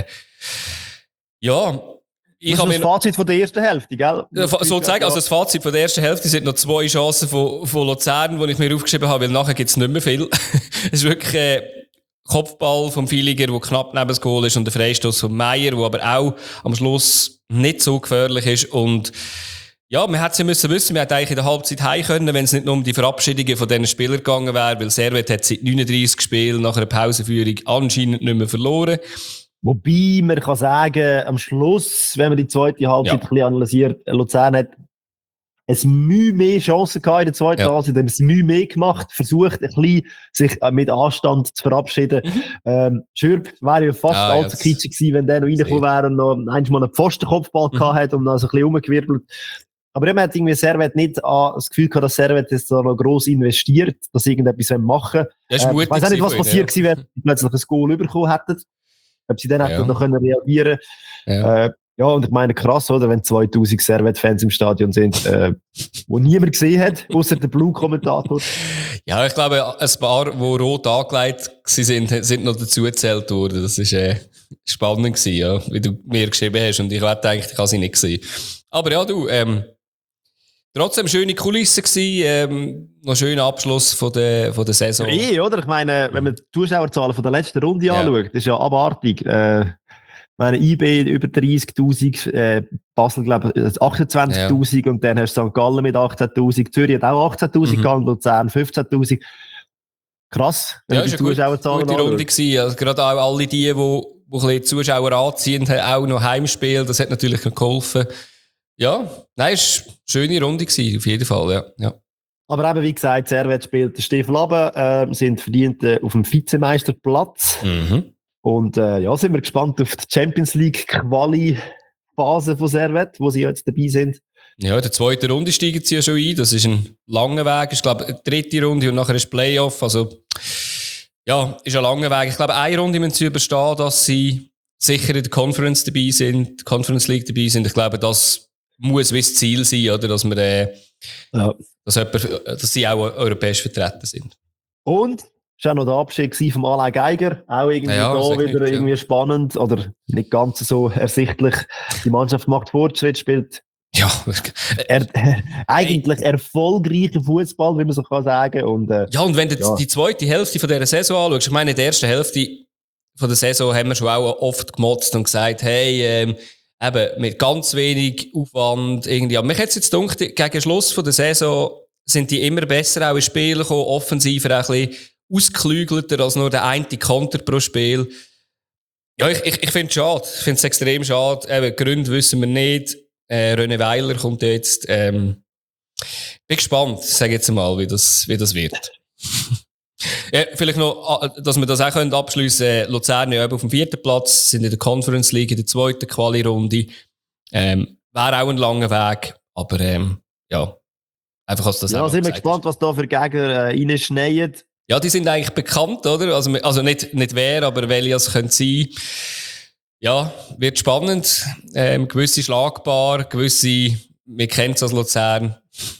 A: ja,
B: ich das ist das Fazit von der ersten Hälfte, gell?
A: Sozusagen, also das Fazit von der ersten Hälfte sind noch zwei Chancen von, von Luzern, die ich mir aufgeschrieben habe, weil nachher gibt es nicht mehr viel. Es ist wirklich, äh, Kopfball vom Filiger, der knapp neben das Goal ist, und der Freistoß von Meier, der aber auch am Schluss nicht so gefährlich ist. Und ja, man hätte es ja müssen wissen, man hätte eigentlich in der Halbzeit heim können, wenn es nicht nur um die Verabschiedungen von diesen Spielern gegangen wäre, weil Servette hat seit neununddreißig Spielen nach einer Pausenführung anscheinend nicht mehr verloren.
B: Wobei man kann sagen, am Schluss, wenn man die zweite Halbzeit ja. ein bisschen analysiert, Luzern hat es Mühe mehr Chancen gehabt in der zweiten ja. Phase, dann es Mühe mehr gemacht, versucht ein bisschen sich mit Anstand zu verabschieden. Mhm. Ähm, Schürb wäre ja fast ah, allzu kitschig gewesen, wenn der noch reingekommen wäre und noch einmal einen Pfostenkopfball mhm. gehabt hat und dann so ein bisschen rumgewirbelt. Aber man hat irgendwie Servet nicht an, das Gefühl gehabt, dass Servet jetzt da noch gross investiert, dass sie irgendetwas machen wollen.
A: Das ist
B: äh,
A: mutig
B: ich weiss auch nicht, was
A: von ihnen,
B: passiert
A: ja.
B: gewesen wäre, wenn sie plötzlich ein Goal bekommen hätten. Ob sie dann
A: Ja.
B: hätten noch können reagieren können.
A: Ja.
B: Äh, ja, und ich meine, krass, oder, wenn zweitausend Servet-Fans im Stadion sind, äh, wo niemand gesehen hat, außer der Blue-Kommentator.
A: Ja, ich glaube, ein paar, die rot angelegt sind, sind noch dazu gezählt worden. Das war äh, spannend gewesen, ja, wie du mir geschrieben hast. Und ich wette eigentlich, ich habe sie nicht gesehen. Aber ja, du, ähm, trotzdem schöne Kulisse gewesen, ähm, noch schöner Abschluss von der, von der Saison.
B: Ja, oder? Ich meine, wenn man die Zuschauerzahlen von der letzten Runde
A: Ja.
B: anschaut, das ist ja abartig. Äh, ich meine, I B über dreißigtausend, äh, Basel, glaube ich, achtundzwanzigtausend ja. Und dann hast du Sankt Gallen mit achtzehntausend, Zürich hat auch achtzehntausend mhm. gehabt, Luzern fünfzehntausend. Krass, wenn
A: ja,
B: du die Zuschauerzahlen
A: gute Runde gewesen. Also gerade auch alle die, die, die ein bisschen Zuschauer anziehen, haben auch noch Heimspiel, das hat natürlich noch geholfen. Ja, nein, es war eine schöne Runde gewesen, auf jeden Fall, ja. ja.
B: Aber eben, wie gesagt, Servet spielt der Stiefel runter, äh, sind verdient äh, auf dem Vizemeisterplatz.
A: Mhm.
B: Und äh, ja, sind wir gespannt auf die Champions League Quali-Phase von Servet, wo sie jetzt dabei sind.
A: Ja, in der zweiten Runde steigen sie ja schon ein. Das ist ein langer Weg. Ich glaube, die dritte Runde und nachher ist Playoff. Also, ja, ist ein langer Weg. Ich glaube, eine Runde müssen sie überstehen, dass sie sicher in der Conference dabei sind, Conference League dabei sind. Ich glaube, das muss wie das Ziel sein, oder? Dass wir, äh, ja. dass, jemand, dass sie auch europäisch vertreten sind.
B: Und? Es war auch noch der Abschied von Alain Geiger. Auch irgendwie ja, da wieder nicht, irgendwie ja. spannend oder nicht ganz so ersichtlich. Die Mannschaft macht Fortschritt, spielt
A: ja.
B: er, er, eigentlich erfolgreichen Fußball, wie man so kann sagen. Und, äh,
A: ja, und wenn du ja. die zweite Hälfte von dieser Saison anschaust, ich meine, in der ersten Hälfte von der Saison haben wir schon auch oft gemotzt und gesagt, hey, ähm, eben mit ganz wenig Aufwand irgendwie. Aber mich hat es jetzt gedacht, gegen Schluss von der Saison sind die immer besser auch in Spielen gekommen, offensiver auch ein bisschen ausgeklügelter als nur der eine Konter pro Spiel. Ja, ich, ich, ich finde es schade. Ich finde es extrem schade. Eben, Gründe wissen wir nicht. Äh, René Weiler kommt jetzt. Ähm, bin gespannt, sage jetzt mal, wie das, wie das wird. ja, vielleicht noch, dass wir das auch können abschliessen können. Luzern ja auf dem vierten Platz, sind in der Conference League in der zweiten Quali-Runde. Ähm, wäre auch ein langer Weg, aber ähm, ja, einfach als das
B: ja,
A: auch
B: sind wir gespannt, was da für Gegner äh, reinschneien.
A: Ja, die sind eigentlich bekannt, oder? Also, also nicht, nicht wer, aber welche es können sein. Ja, wird spannend. Ähm, gewisse schlagbar, gewisse, wir kennen es als Luzern,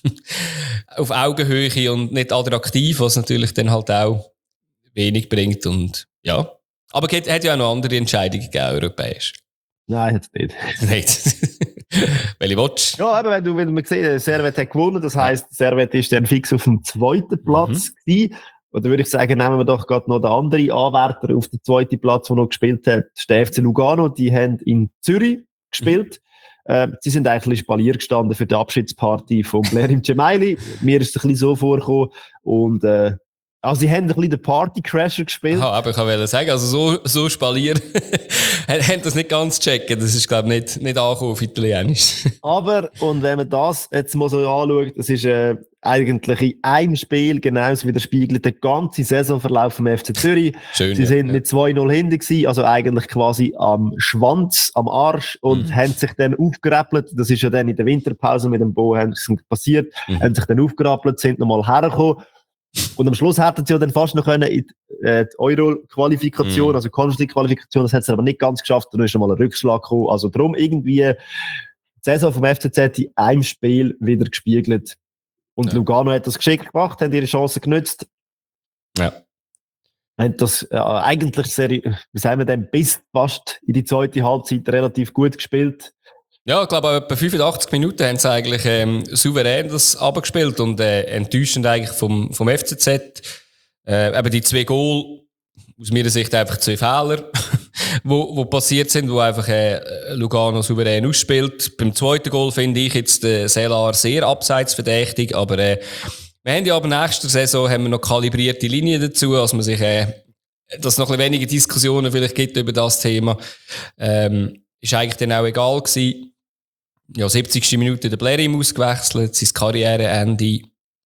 A: auf Augenhöhe und nicht attraktiv, was natürlich dann halt auch wenig bringt. Und ja. Aber es hat ja auch noch andere Entscheidungen gegeben, europäisch.
B: Nein, jetzt nicht.
A: Nicht. Welche willst du?
B: Ja, eben, wenn du, wenn du siehst, Servet hat gewonnen, das heisst, Servet ist dann fix auf dem zweiten Platz mhm. gewesen. Oder würde ich sagen, nehmen wir doch gerade noch den anderen Anwärter auf den zweiten Platz, der noch gespielt hat, das ist der F C Lugano. Die haben in Zürich gespielt. Mhm. Äh, sie sind eigentlich ein bisschen Spalier gestanden für die Abschiedsparty von Blair im Gemaili. Mir ist es ein bisschen so vorgekommen. Und, äh, also sie haben ein bisschen den Party-Crasher gespielt.
A: Ja, aber ich wollte sagen, also so, so Spalier haben das nicht ganz checken. Das ist, glaube ich, nicht, nicht angekommen auf Italienisch.
B: Aber, und wenn man das jetzt mal so anschaut, das ist äh, eigentlich in einem Spiel genauso widerspiegelt der ganze Saisonverlauf vom F C Zürich. Schön, sie ja, sind ja. mit zwei null hinten gewesen, also eigentlich quasi am Schwanz, am Arsch und mhm. haben sich dann aufgerappelt. Das ist ja dann in der Winterpause mit dem Bo passiert. Mhm. Haben sich dann aufgerappelt, sind nochmal hergekommen. Und am Schluss hätten sie ja dann fast noch können in äh, die Euro-Qualifikation, mm. also Conference-Qualifikation, das hat sie aber nicht ganz geschafft, dann ist schon mal ein Rückschlag gekommen. Also darum irgendwie die Saison vom F C Z in einem Spiel wieder gespiegelt. Und ja. Lugano hat das geschickt gemacht, haben ihre Chance genutzt.
A: Ja.
B: Haben das äh, eigentlich sehr, wie sagen wir denn, bis fast in die zweite Halbzeit relativ gut gespielt.
A: Ja, ich glaube, etwa fünfundachtzig Minuten haben sie eigentlich ähm, souverän das abgespielt und äh, enttäuschend eigentlich vom, vom F C Z. Äh, eben die zwei Goal, aus meiner Sicht einfach zwei Fehler, wo, wo passiert sind, wo einfach äh, Lugano souverän ausspielt. Beim zweiten Goal finde ich jetzt den äh, Selar sehr abseitsverdächtig, aber äh, wir haben ja aber nächste Saison haben wir noch kalibrierte Linien dazu, dass man sich, äh, dass es noch ein bisschen weniger Diskussionen vielleicht gibt über das Thema. Ähm, ist eigentlich dann auch egal gewesen. Ja, siebzigste Minute der Blerim ausgewechselt, sein Karriereende.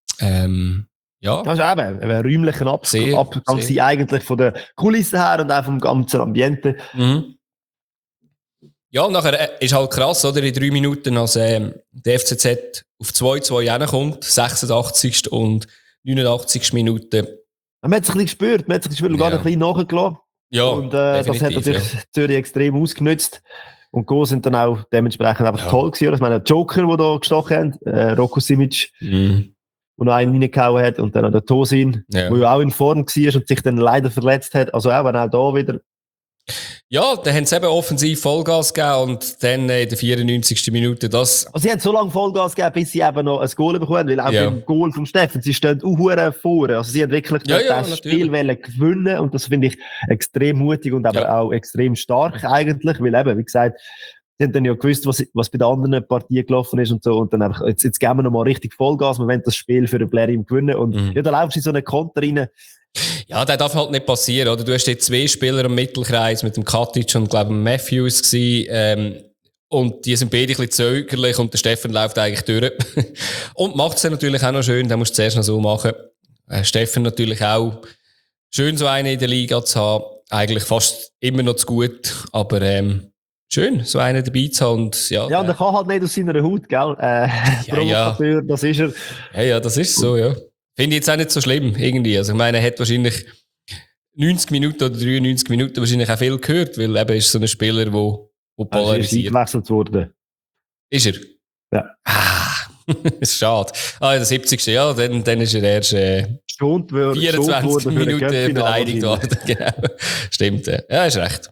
A: Ähm, ja.
B: Das ist eben ein räumlicher Abs- sehr, Abgang sehr. Eigentlich von der Kulisse her und auch vom ganzen Ambiente.
A: Mhm. Ja, und nachher äh, ist halt krass, oder? In drei Minuten, als ähm, der F C Z auf zwei zwei reinkommt, sechsundachtzigste und neunundachtzigste Minute.
B: Man hat es ein bisschen gespürt, man hat es gespürt, gar
A: Ja.
B: ein bisschen nachgelassen.
A: Ja,
B: und äh, das hat natürlich ja. Zürich extrem ausgenutzt. Und Goals sind dann auch dementsprechend einfach ja. toll gewesen. Ich meine, der Joker, der da gestochen hat, äh, Rocco Simic, mhm. der noch einen reingehauen hat, und dann auch der Tosin, der ja. ja auch in Form war und sich dann leider verletzt hat. Also auch, wenn auch da wieder.
A: Ja, dann haben sie eben offensiv Vollgas gegeben und dann in der vierundneunzigsten Minute das...
B: Also sie haben so lange Vollgas gegeben, bis sie eben noch ein Goal bekommen, weil auch ja. beim Goal vom Steffen, sie stehen auch vorne. Also sie haben wirklich
A: ja, ja,
B: das
A: natürlich.
B: Spiel gewinnen, und das finde ich extrem mutig und aber ja. auch extrem stark eigentlich, weil eben, wie gesagt, sie haben dann ja gewusst, was, was bei den anderen Partien gelaufen ist und so, und dann einfach, jetzt, jetzt geben wir noch mal richtig Vollgas, wir wollen das Spiel für den Blairim gewinnen, und mhm. ja, da laufst du in so einen Konter rein.
A: Ja, das darf halt nicht passieren, oder? Du hast jetzt zwei Spieler im Mittelkreis mit dem Katic und, glaube ich, Matthews gewesen, ähm, und die sind beide ein bisschen zögerlich und der Steffen läuft eigentlich durch. Und macht es dann natürlich auch noch schön, den musst du zuerst noch so machen. Äh, Steffen natürlich auch schön, so einen in der Liga zu haben. Eigentlich fast immer noch zu gut, aber ähm, schön, so einen dabei zu haben. Und, ja,
B: ja, und er kann halt nicht aus seiner Haut, gell? Äh,
A: ja, ja.
B: Das ist er.
A: Ja, ja, das ist so, ja. Finde ich jetzt auch nicht so schlimm, irgendwie. Also, ich meine, er hat wahrscheinlich neunzig Minuten oder dreiundneunzig Minuten wahrscheinlich auch viel gehört, weil eben ist so ein Spieler, der polarisiert.
B: Er ist eingewechselt worden.
A: Ist er?
B: Ja.
A: Ah, ist schade. Ah, der siebzigste Ja, dann, dann ist er erst äh, vierundzwanzig Minuten beleidigt worden. Genau. Stimmt, ja. Ja, ist recht.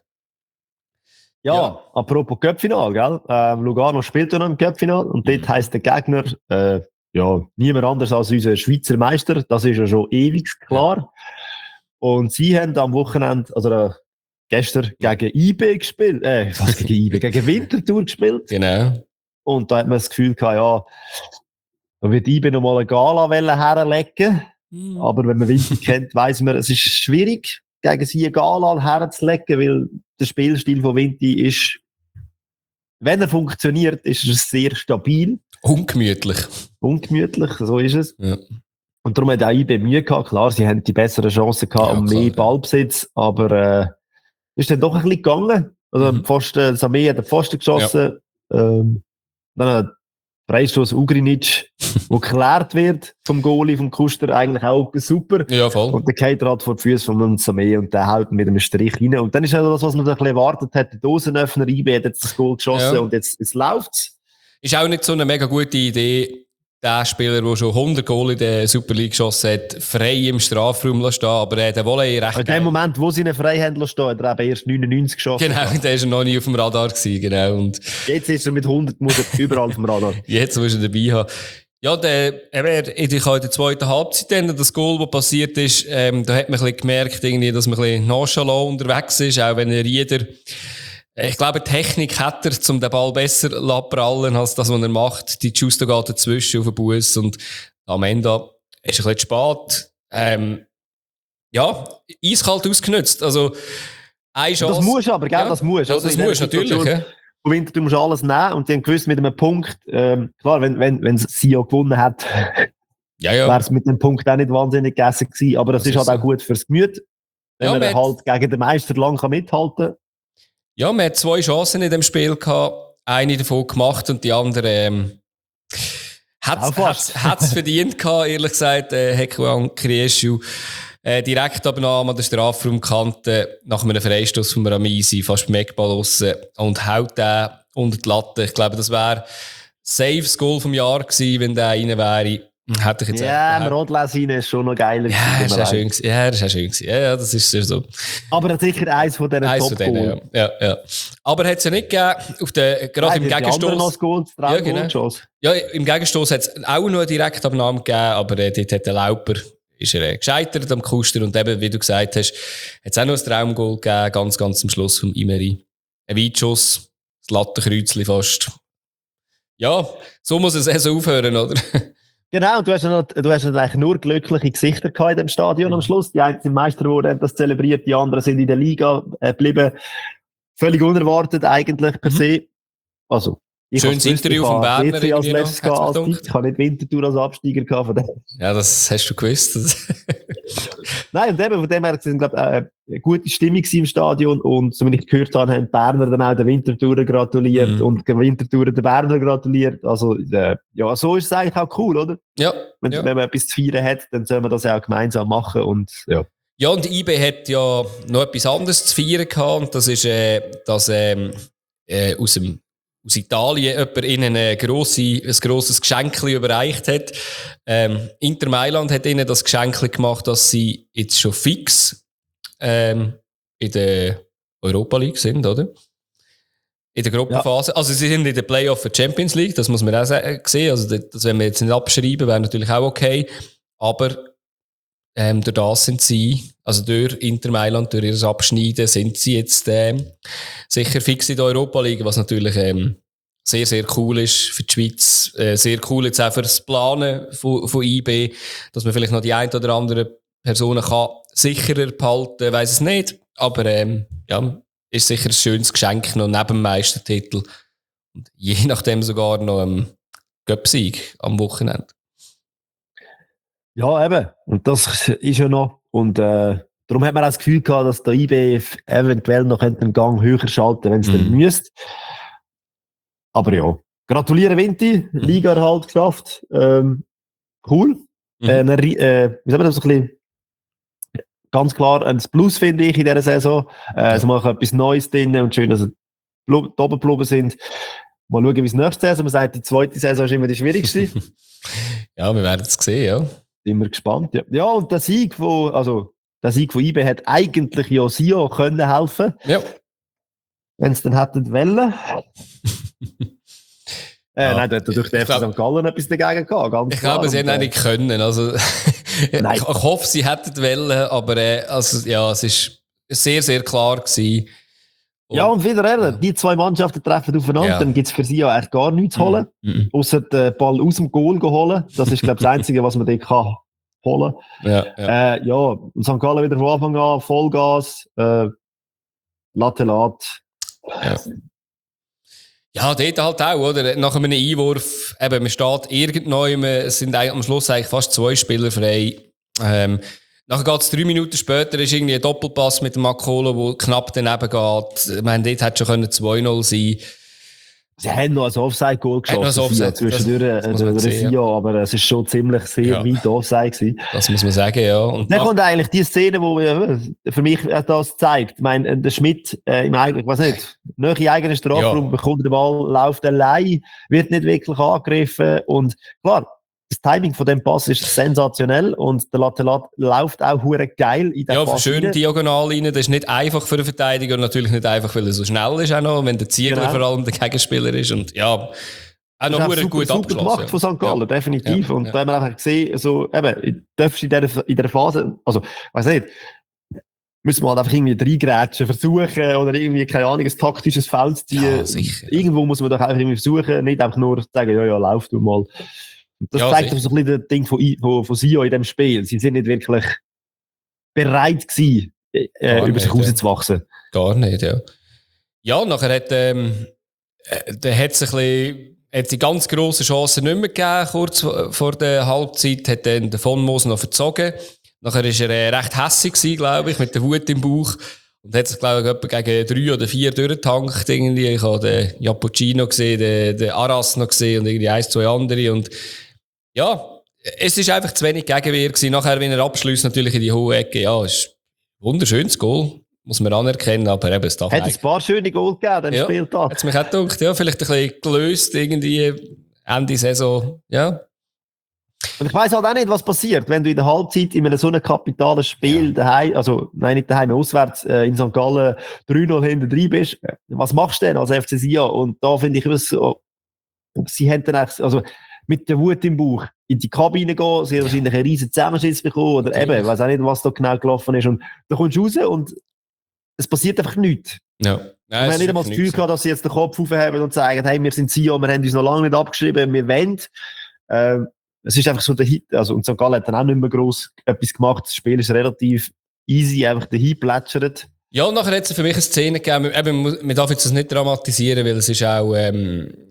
B: Ja, ja. Apropos Cup-Final, gell? Ähm, Lugano spielt ja noch im Cup-Final und dort heisst der Gegner, äh, ja, niemand anders als unser Schweizer Meister. Das ist ja schon ewig klar. Ja. Und sie haben am Wochenende, also äh, gestern gegen I B gespielt, äh, was gegen I B, gegen Winterthur gespielt.
A: Genau.
B: Und da hat man das Gefühl gehabt, ja, man wird I B noch mal eine Gala herlegen. Mhm. Aber wenn man Winter kennt, weiss man, es ist schwierig, gegen sie eine Gala herzulegen, weil der Spielstil von Vinti ist, wenn er funktioniert, ist er sehr stabil.
A: Ungemütlich.
B: Ungemütlich, so ist es.
A: Ja.
B: Und darum hat auch I B Mühe gehabt. Klar, sie haben die besseren Chancen gehabt, ja, um mehr Ballbesitz, aber äh, ist dann doch ein bisschen gegangen. Also mhm. Pfosten, Samé hat den Pfosten geschossen. Ja. Ähm, dann hat Freistoß Ugrinic, wo geklärt wird vom Goalie, vom Kuster, eigentlich auch super.
A: Ja, voll.
B: Und der geht halt vor die Füße von Samé und der haut mit einem Strich rein. Und dann ist ja das, was man so ein bisschen erwartet hat. Der Dosenöffner, I B hat jetzt das Goal geschossen, ja. Und jetzt, jetzt läuft's.
A: Ist auch nicht so eine mega gute Idee, der Spieler, der schon hundert Goal in der Super League geschossen hat, frei im Strafraum stehen, aber er hat den Volley recht
B: in dem Moment, wo sie ihn frei haben lassen, hat er eben erst neunundneunzig geschossen.
A: Genau, der ist noch nie auf dem Radar gewesen, genau. Und
B: jetzt ist er mit hundert muss er überall auf dem Radar.
A: Jetzt muss er dabei haben. Ja, der, er, ich habe in der zweiten Halbzeit dann, das Goal, das passiert ist, ähm, da hat man ein bisschen gemerkt, irgendwie, dass man ein bisschen nonchalant unterwegs ist, auch wenn er jeder, ich glaube, Technik hat er, um den Ball besser zu prallen, als das, was er macht. Die Justo geht dazwischen auf den Bus und am Ende ist ein bisschen spät. Ähm, ja, eiskalt ausgenutzt. Also, eine Chance.
B: Das musst du aber, gell? Ja, das musst du.
A: Also, das musst du natürlich, ja.
B: Du Winter, du musst alles nehmen und die haben gewusst, mit einem Punkt, ähm, klar, wenn, wenn, wenn sie ja gewonnen hat,
A: ja, ja.
B: wäre es mit dem Punkt auch nicht wahnsinnig gegessen gewesen. Aber das, das ist halt so. Auch gut fürs Gemüt, wenn ja, man halt gegen den Meister lang kann mithalten kann.
A: Ja, man hat zwei Chancen in dem Spiel gehabt, eine davon gemacht und die andere, ähm, hat es verdient gehabt, ehrlich gesagt, äh, Hekuan Krieschu. Äh, Direktabnahme an der Strafraumkante nach einem Freistoß von Ramisi, fast beim Eckball raus und haut den unter die Latte. Ich glaube, das wäre safe das Goal vom Jahr gewesen, wenn der rein wäre. Hätte ich jetzt
B: ja, im Rodlesine ist schon noch geiler.
A: Ja, das ist auch schön gewesen. Ja, das ist auch schön gewesen. Ja, ja, das ist so.
B: Aber sicher eins von diesen Top-Goals.
A: Ja, ja, ja. Aber hat es ja nicht gegeben, auf der, gerade Nein, im Gegenstoß.
B: Ja, genau.
A: Ja, im Gegenstoß hat es auch noch eine Direktabnahme gegeben, aber äh, dort hat der Lauper ist er äh, gescheitert am Kuster und eben, wie du gesagt hast, hat es auch noch ein Traumgoal gegeben, ganz, ganz am Schluss vom Imeri. Ein Weitschuss, das Lattenkreuzchen fast. Ja, so muss es also aufhören, oder?
B: Genau, und du hast, noch, du hast eigentlich nur glückliche Gesichter gehabt in dem Stadion am Schluss. Die einen sind Meister geworden, haben das zelebriert, die anderen sind in der Liga geblieben. Völlig unerwartet eigentlich per se. Also, Ich
A: Schönes Interview von Berner.
B: Ich, als letztes als ich habe nicht Winterthur als Absteiger gehabt. Von dem.
A: Ja, das hast du gewusst.
B: Nein, und eben, von dem her war glaube ich, eine gute Stimmung im Stadion. Und so wie ich gehört habe, haben die Berner dann auch den Winterthurer gratuliert mhm. und die Winterthurer den Berner gratuliert. Also, äh, ja, so ist es eigentlich auch cool, oder?
A: Ja.
B: Wenn,
A: ja.
B: wenn man etwas zu feiern hat, dann soll man das ja auch gemeinsam machen. Und, ja.
A: Ja, und I B hat ja noch etwas anderes zu feiern gehabt. Und das ist, äh, dass ähm, äh, aus dem aus Italien jemand ihnen ein grosses, ein grosses Geschenk überreicht hat. Ähm, Inter Mailand hat ihnen das Geschenk gemacht, dass sie jetzt schon fix ähm, in der Europa League sind, oder? In der Gruppenphase. Ja. Also sie sind in der Playoff für Champions League, das muss man auch sehen. Also das, wenn wir jetzt nicht abschreiben, wäre natürlich auch okay. Aber ähm, durch das sind sie, also durch Inter Mailand, durch ihr Abschneiden, sind sie jetzt ähm, sicher fix in der Europa League, was natürlich ähm, sehr, sehr cool ist für die Schweiz. Äh, sehr cool jetzt auch für das Planen von, von I B, dass man vielleicht noch die ein oder andere Personen kann sicherer behalten, weiss es nicht. Aber ähm, ja, ist sicher ein schönes Geschenk noch neben dem Meistertitel. Und je nachdem sogar noch ein Cup-Sieg am Wochenende.
B: Ja, eben. Und das ist ja noch. Und äh, darum hat man auch das Gefühl gehabt, dass der I B eventuell noch einen Gang höher schalten, wenn es mm. dann müsste. Aber ja, gratuliere Vinti, mm. Liga-Erhalt geschafft. Ähm, cool. Mm. Äh, eine, äh, wie sagen wir das so ein bisschen? Ganz klar ein Plus, finde ich, in dieser Saison. Äh, ja. Sie machen etwas Neues drin und schön, dass sie oben geblieben sind. Mal schauen, wie es nächste Saison. Man sagt, die zweite Saison ist immer die schwierigste.
A: Ja, wir werden es sehen, ja.
B: Sind wir gespannt, ja. Ja, und der Sieg von, also, der Sieg von I B hat eigentlich ja Sion können helfen.
A: Ja.
B: Wenn es dann hätten wollen. Äh, ja. Nein, da hat durch den F C Sankt Gallen etwas dagegen gehabt. Ganz
A: ich glaube, sie hätten auch nicht können. Also, ich, ich hoffe, sie hätten wollen, aber äh, also, ja, es ist sehr, sehr klar gewesen.
B: Und, ja, und wieder, ja. die zwei Mannschaften treffen aufeinander, ja. dann gibt es für sie ja echt gar nichts zu holen. Mhm. Außer den Ball aus dem Goal holen. Das ist, glaube ich, das Einzige, was man dort kann holen.
A: Ja, ja.
B: Äh, ja, und Sankt Gallen wieder von Anfang an, Vollgas, äh, Latelat.
A: Ja. Ja, dort halt auch, oder? Nach einem Einwurf, eben, man steht irgendwo, es sind am Schluss eigentlich fast zwei Spieler frei. Ähm, nachher geht es drei Minuten später, ist irgendwie ein Doppelpass mit dem Makolo, der knapp daneben geht. Ich meine, dort hätte schon zwei null sein können.
B: Sie haben noch ein Offside-Goal geschossen.
A: Offside.
B: Zwischendurch der Sion, aber es ist schon ziemlich sehr ja. weit Offside gewesen.
A: Das muss man sagen, ja. Und
B: dann kommt eigentlich die Szene, die für mich das zeigt. Ich meine, der Schmidt, äh, im eigenen, ich weiß nicht, nahe eigenen Strafraum, ja. bekommt den Ball, läuft allein, wird nicht wirklich angegriffen und klar, das Timing von dem Pass ist sensationell und der Latelat läuft auch hure geil in der
A: Ja,
B: Pass
A: schön rein. Diagonal rein. Das ist nicht einfach für den Verteidiger und natürlich nicht einfach, weil er so schnell ist auch noch, wenn der Ziegler genau. vor allem der Gegenspieler ist und ja, auch noch hure gut
B: super
A: abgeschlossen.
B: Gemacht von Sankt Gallen, ja. definitiv. Ja. Und ja. da haben wir einfach gesehen, so, eben, darfst du in dieser, in dieser Phase, also, weiss nicht, müssen wir halt einfach irgendwie reingrätschen, versuchen oder irgendwie, keine Ahnung, ein taktisches Feld zu ziehen.
A: Ja, sicher.
B: Irgendwo muss man doch einfach irgendwie versuchen, nicht einfach nur sagen, ja, ja, lauf du mal. Das ja, zeigt so ein bisschen das Ding von, von, von Sion in dem Spiel. Sie sind nicht wirklich bereit gewesen, äh, über sich rauszuwachsen.
A: Gar nicht, ja. Ja, nachher hat, ähm, äh, der hat sich ein bisschen, hat die ganz grossen Chancen nicht mehr gegeben, kurz vor der Halbzeit, hat dann den Von Moos noch verzogen. Nachher war er äh, recht hässig gewesen, glaube ich, mit der Wut im Bauch. Und hat sich, glaube ich, etwa gegen drei oder vier durchgetankt, irgendwie. Ich habe den Japuccino gesehen, den, den Aras noch gesehen und irgendwie eins, zwei andere. Und ja, es ist einfach zu wenig Gegenwehr gewesen. Nachher, wenn er abschließt, natürlich in die hohe Ecke. Ja, es ist ein wunderschönes Goal. Muss man anerkennen, aber eben, es darf
B: Hat ein paar schöne Goal gegeben, den
A: ja,
B: Spieltag.
A: Hat es mich auch gedacht, ja, vielleicht ein bisschen gelöst, irgendwie Ende Saison, ja.
B: Und ich weiss halt auch nicht, was passiert, wenn du in der Halbzeit in einem so einem kapitalen Spiel ja. daheim, also, nein, nicht daheim, auswärts, äh, in Sankt Gallen drei null hinten drin bist. Was machst du denn als F C Sion? Und da finde ich, was, so, sie haben dann eigentlich, also, mit der Wut im Bauch in die Kabine gehen, sie haben wahrscheinlich einen riesen Zusammenschiss bekommen, oder okay. eben, ich weiss auch nicht, was da genau gelaufen ist. Und da kommst du raus und es passiert einfach nichts.
A: Ja.
B: Ja, wir haben nicht einmal das Gefühl gehabt, dass sie jetzt den Kopf aufheben und sagen, hey, wir sind Sion, wir haben uns noch lange nicht abgeschrieben, wir wollen. Ähm, es ist einfach so der Hit, also, und Sankt Gallen hat dann auch nicht mehr gross etwas gemacht, das Spiel ist relativ easy, einfach dahin plätschert.
A: Ja, und nachher hat es für mich eine Szene gegeben, eben, man darf jetzt das nicht dramatisieren, weil es ist auch, ähm,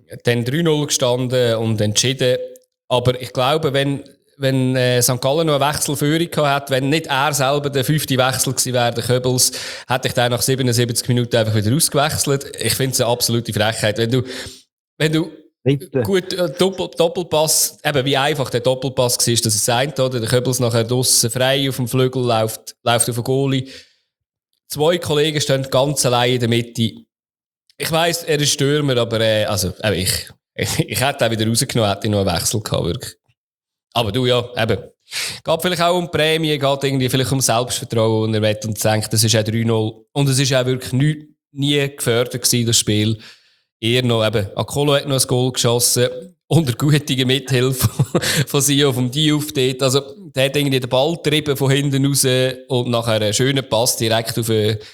A: dann drei null gestanden und entschieden. Aber ich glaube, wenn, wenn äh, Sankt Gallen noch eine Wechselführung gehabt hat, wenn nicht er selber der fünfte Wechsel gewesen wäre, der Köbels, hätte ich den nach siebenundsiebzig Minuten einfach wieder ausgewechselt. Ich finde es eine absolute Frechheit. Wenn du, wenn du Bitte. gut äh, Doppel, Doppelpass, eben wie einfach der Doppelpass war, dass es seint, oder? Der Köbels nachher draussen frei auf dem Flügel läuft, läuft auf den Goalie. Zwei Kollegen stehen ganz allein in der Mitte. Ich weiss, er ist Stürmer, aber äh, also, äh, ich, ich, ich hätte ihn wieder rausgenommen, hätte ich noch einen Wechsel gehabt, wirklich. Aber du, ja, eben. Geht vielleicht auch um die Prämie, geht irgendwie vielleicht um Selbstvertrauen, und er will und denkt, das ist auch drei null. Und es ist auch wirklich nie, nie gefördert gewesen, das Spiel. Eher noch eben, Akolo hat noch ein Goal geschossen, unter guter Mithilfe von Sio, vom Diouf dort. Also, der hat irgendwie den Ball getrieben von hinten raus und nachher einen schönen Pass direkt auf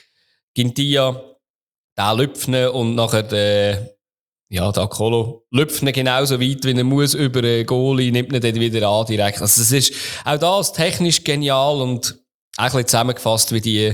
A: Gintia. Den Lüpfnen und nachher den, ja, der Akolo Lüpfnen genauso weit, wie er muss, über den Goalie, nimmt ihn dann wieder an direkt. Also, es ist auch das technisch genial und auch ein bisschen zusammengefasst, wie die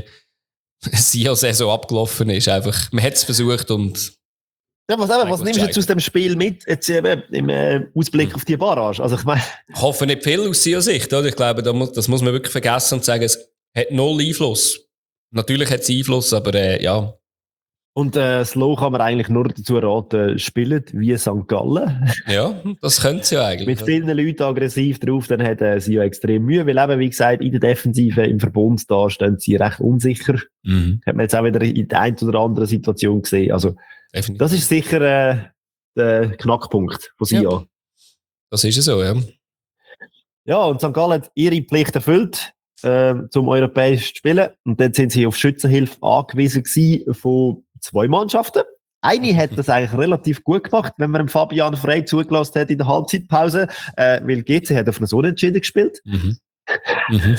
A: Sio-Saison abgelaufen ist. Einfach, man hat es versucht und
B: ja, was, eben, was nimmst du jetzt aus dem Spiel mit, jetzt eben im äh, Ausblick hm. auf die Barrage? Also ich meine,
A: ich hoffe nicht viel aus seiner Sicht, oder? Ich glaube, da muss, das muss man wirklich vergessen und sagen, es hat null Einfluss. Natürlich hat es Einfluss, aber äh, ja.
B: Und äh, Slow kann man eigentlich nur dazu raten, spielen wie Sankt Gallen.
A: Ja, das können sie ja eigentlich.
B: Mit vielen Leuten aggressiv drauf, dann hat äh, sie ja extrem Mühe, weil eben, wie gesagt, in der Defensive im Verbund da stehen sie recht unsicher. Mhm. Hat man jetzt auch wieder in der einen oder anderen Situation gesehen. Also definitiv. Das ist sicher äh, der Knackpunkt von Sia. Ja,
A: das ist es so, ja.
B: Ja, und Sankt Gallen hat ihre Pflicht erfüllt, äh, zum europäisch zu spielen. Und dann sind sie auf Schützenhilfe angewiesen gewesen von zwei Mannschaften. Eine hat das eigentlich relativ gut gemacht, wenn man Fabian Frey zugelassen hat in der Halbzeitpause, äh, weil G C hat auf einen Unentschieden gespielt. Mhm. Mhm.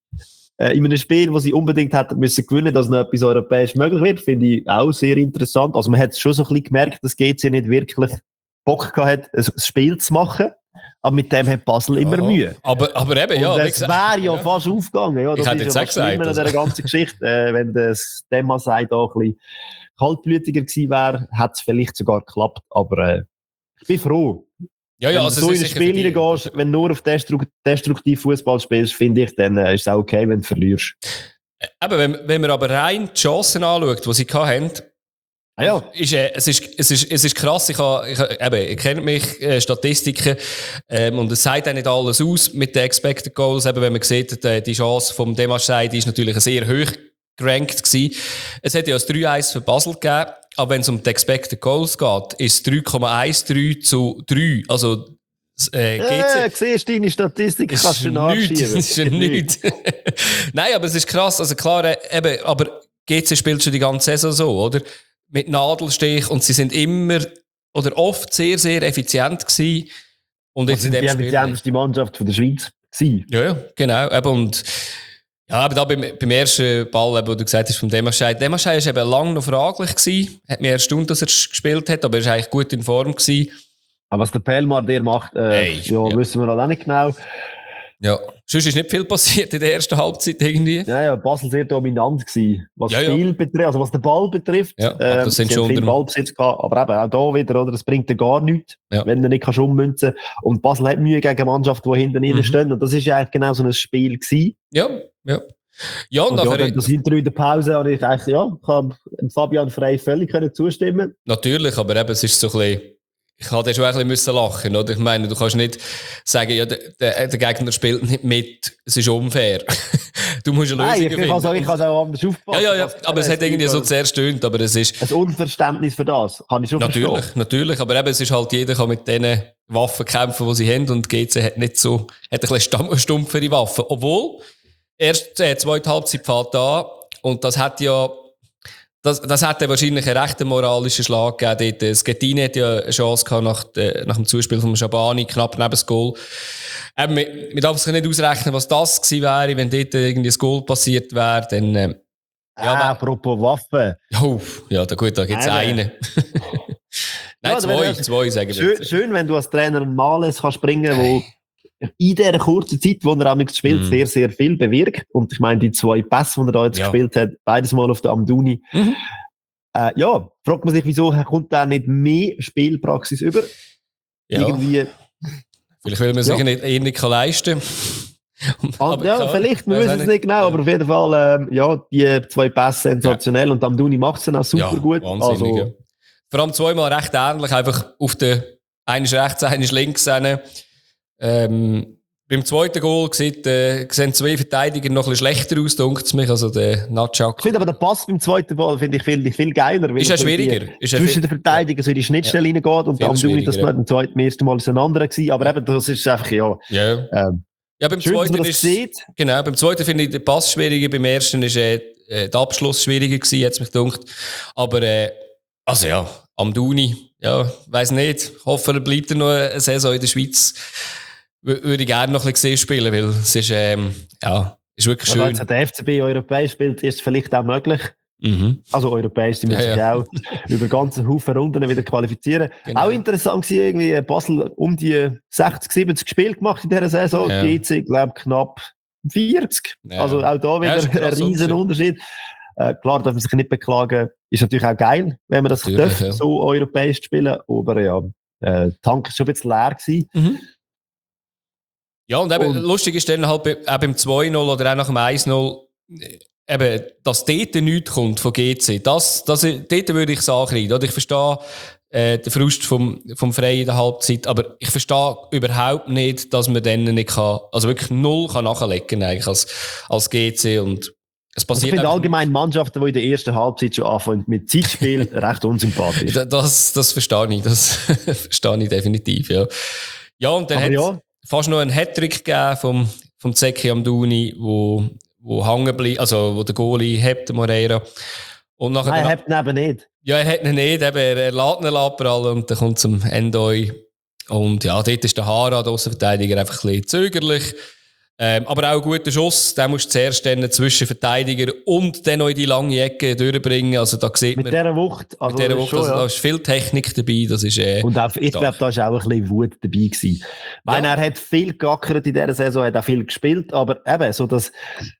B: Äh, in einem Spiel, wo sie unbedingt hätten müssen gewinnen, dass noch etwas europäisch möglich wird, finde ich auch sehr interessant. Also man hat schon so ein bisschen gemerkt, dass G C nicht wirklich Bock gehabt hat, ein Spiel zu machen. Aber mit dem hat Basel ja, immer Mühe.
A: Aber, aber eben, ja.
B: Das wäre ja, ja fast aufgegangen. Ja, das
A: ich
B: ist ja
A: fast immer
B: an dieser ganzen Geschichte. Äh, wenn das Demasai da ein bisschen kaltblütiger gewesen wäre, hätte es vielleicht sogar geklappt. Aber äh, ich bin froh.
A: Ja, ja,
B: wenn
A: also
B: du so in ein Spiel reingehst, wenn du nur auf Destruk- destruktiv Fußball spielst, finde ich, dann äh, ist es auch okay, wenn du verlierst.
A: Aber wenn, wenn man aber rein die Chancen anschaut, die sie hatten,
B: ah, ja.
A: ist, äh, es, ist, es, ist, es ist krass. Ich, ha, ich, eben, ich kenne mich äh, Statistiken ähm, und es sagt auch nicht alles aus mit den Expected Goals. Eben, wenn man sieht, die, die Chance vom Demaschei, die ist natürlich sehr hoch gerankt gewesen. Es hat ja ein drei eins für Basel gegeben, aber wenn es um die Expected Goals geht, ist es drei Komma dreizehn zu drei. Also, äh,
B: ja, G C, siehst du deine Statistik, kannst du nachschieben.
A: Das ist ja nichts. Nein, aber es ist krass. Also klar, eben, aber G C spielt schon die ganze Saison so, oder? Mit Nadelstich und sie sind immer oder oft sehr, sehr effizient gewesen. Und jetzt
B: in dem die Spiel... Die effizienteste Mannschaft von der Schweiz gewesen.
A: Ja, ja, genau. Eben, und ja, aber da beim, beim ersten Ball, eben, wo du gesagt hast, vom Demaschei. Demaschei war eben lange noch fraglich gewesen. Hat mir erstaunt, dass er gespielt hat, aber er war eigentlich gut in Form gewesen.
B: Aber was der Pelmar der macht, äh, hey, ja, ja, wissen wir noch nicht genau.
A: Ja, sonst ist nicht viel passiert in der ersten Halbzeit irgendwie.
B: Ja, ja, Basel sehr dominant gewesen, was
A: ja,
B: Spiel
A: ja.
B: betrifft, also was den Ball betrifft.
A: Ja, ähm, das sind
B: sie
A: schon
B: haben viel Ballbesitz gehabt, aber eben auch da wieder, oder, das bringt dir gar nichts,
A: ja.
B: wenn du nicht kannst ummünzen. Und Basel hat Mühe gegen Mannschaften, die hinten mhm. stehen, und das ist ja eigentlich genau so ein Spiel gewesen.
A: Ja, ja. Ja, und,
B: und ja, dann das Interview in der Pause habe ich eigentlich, ja, kann Fabian Frey völlig können zustimmen.
A: Natürlich, aber eben, es ist so ein bisschen, ich hatte schon ein bisschen lachen, oder? Ich meine, du kannst nicht sagen, ja, der, der, der Gegner spielt nicht mit, es ist unfair. Du musst eine Lösung
B: Nein, ich finden. Kann sagen, ich kann auch anders aufpassen.
A: Ja, ja, ja, aber es hat irgendwie so sehr stöhnt, aber es ist...
B: Ein Unverständnis für das, kann ich schon
A: natürlich,
B: verstehen.
A: Natürlich, aber eben, es ist halt, jeder kann mit den Waffen kämpfen, die sie haben, und G C hat nicht so, hat ein bisschen stumpfere Waffen. Obwohl, erst äh, zweite Halbzeit fährt an, und das hat ja... Das, das hat ja wahrscheinlich einen rechten moralischen Schlag gegeben. Dort. Schettini hat ja eine Chance gehabt nach, de, nach dem Zuspiel von Schabani, knapp neben das Goal. Ähm, man, man darf sich nicht ausrechnen, was das gewesen wäre, wenn dort irgendwie ein Goal passiert wäre. Dann, ähm,
B: ja, ah, apropos Waffen.
A: Oh, ja, da gut, da gibt's Nein, einen. Nein, ja, zwei,
B: du,
A: zwei, sagen wir.
B: Schön, schön, wenn du als Trainer einen Males kannst bringen, wo in dieser kurzen Zeit, wo er am gespielt, mm. sehr, sehr viel bewirkt. Und ich meine, die zwei Pässe, die er da jetzt ja. gespielt hat, beides mal auf der Amdouni. Mhm. Äh, ja, fragt man sich, wieso kommt da nicht mehr Spielpraxis über?
A: Ja.
B: Irgendwie.
A: Vielleicht will man sich ja nicht eh nicht leisten
B: ah, ja, klar, vielleicht, wir wissen es nicht genau, ja. Aber auf jeden Fall, ähm, ja, die zwei Pässe sensationell ja. Und Amdouni macht es dann auch super ja, gut.
A: Also, ja. Vor allem zweimal recht ähnlich, einfach auf der, eines rechts, eines links. Ähm, beim zweiten Goal sieht, äh, sehen zwei Verteidiger noch ein bisschen schlechter aus, denkt es mich, also der Natschak.
B: Ich finde aber der Pass beim zweiten Goal finde ich viel, viel geiler.
A: Ist ja schwieriger.
B: Ist zwischen den Verteidigern so in die Schnittstelle ja. reingeht und dann tue ich das ja. beim zweiten ersten Mal ein anderer gewesen, aber ja. eben, das ist einfach, ja.
A: Ja, ähm, ja beim schön, zweiten ist, sieht. Genau, beim zweiten finde ich den Pass schwieriger, beim ersten ist äh, der Abschluss schwieriger gewesen, jetzt mich gedacht. Aber, äh, also ja, Amdouni, ja, weiss nicht, ich hoffe, er bleibt noch eine Saison in der Schweiz. Würde ich gerne noch ein bisschen spielen, weil es ist, ähm, ja, ist wirklich schön.
B: Wenn der F C B europäisch spielt, ist es vielleicht auch möglich.
A: Mhm.
B: Also europäisch, die müssen ja, sich ja. auch über ganzen Haufen Runden wieder qualifizieren. Genau. Auch interessant war irgendwie Basel um die sechzig, siebzig Spiele gemacht in dieser Saison. Ja. G C, glaube ich, knapp vierzig. Ja. Also auch da wieder ja, ein riesen Unterschied. Äh, klar, darf man sich nicht beklagen. Ist natürlich auch geil, wenn man das darf, ja. so europäisch spielen. Aber ja, äh, der Tank war schon ein bisschen leer gewesen.
A: Mhm. Ja, und eben, und lustig ist dann halt auch beim zwei null oder auch nach dem eins null, eben, dass dort nichts kommt von G C. Das, das, dort würde ich es ankreiden. Oder ich verstehe äh, den Frust vom, vom Freien in der Halbzeit, aber ich verstehe überhaupt nicht, dass man dann nicht kann, also wirklich null kann nachlegen eigentlich als, als G C. Und es passiert.
B: Ich finde allgemein Mannschaften, die in der ersten Halbzeit schon anfangen mit Zeitspiel, recht unsympathisch.
A: Das, das, das verstehe ich, das verstehe ich definitiv, ja. Ja, und dann hat fast noch einen Hattrick gegeben vom, vom Zeki Amdouni, wo, wo hängen bleibt, also wo der Goalie hebt, Moreira. Und nachher
B: Nein, er hebt ihn eben nicht.
A: Ja, er hat ihn nicht, eben, er, er lässt ihn abprallen und dann kommt zum Endoi. Und ja, dort ist der Hara, der Aussenverteidiger, einfach ein bisschen zögerlich. Ähm, aber auch ein guter Schuss, den musst du zuerst dann zwischen Verteidiger und dann noch in die lange Ecke durchbringen. Also da sieht
B: mit
A: man,
B: dieser Wucht. Also
A: mit dieser Wucht,
B: schon,
A: also,
B: ja.
A: Da ist viel Technik dabei. Das ist, äh,
B: und auch, ich glaube, da war auch ein bisschen Wut dabei gewesen. Ich meine, ja. Er hat viel geackert in dieser Saison, hat auch viel gespielt, aber eben so das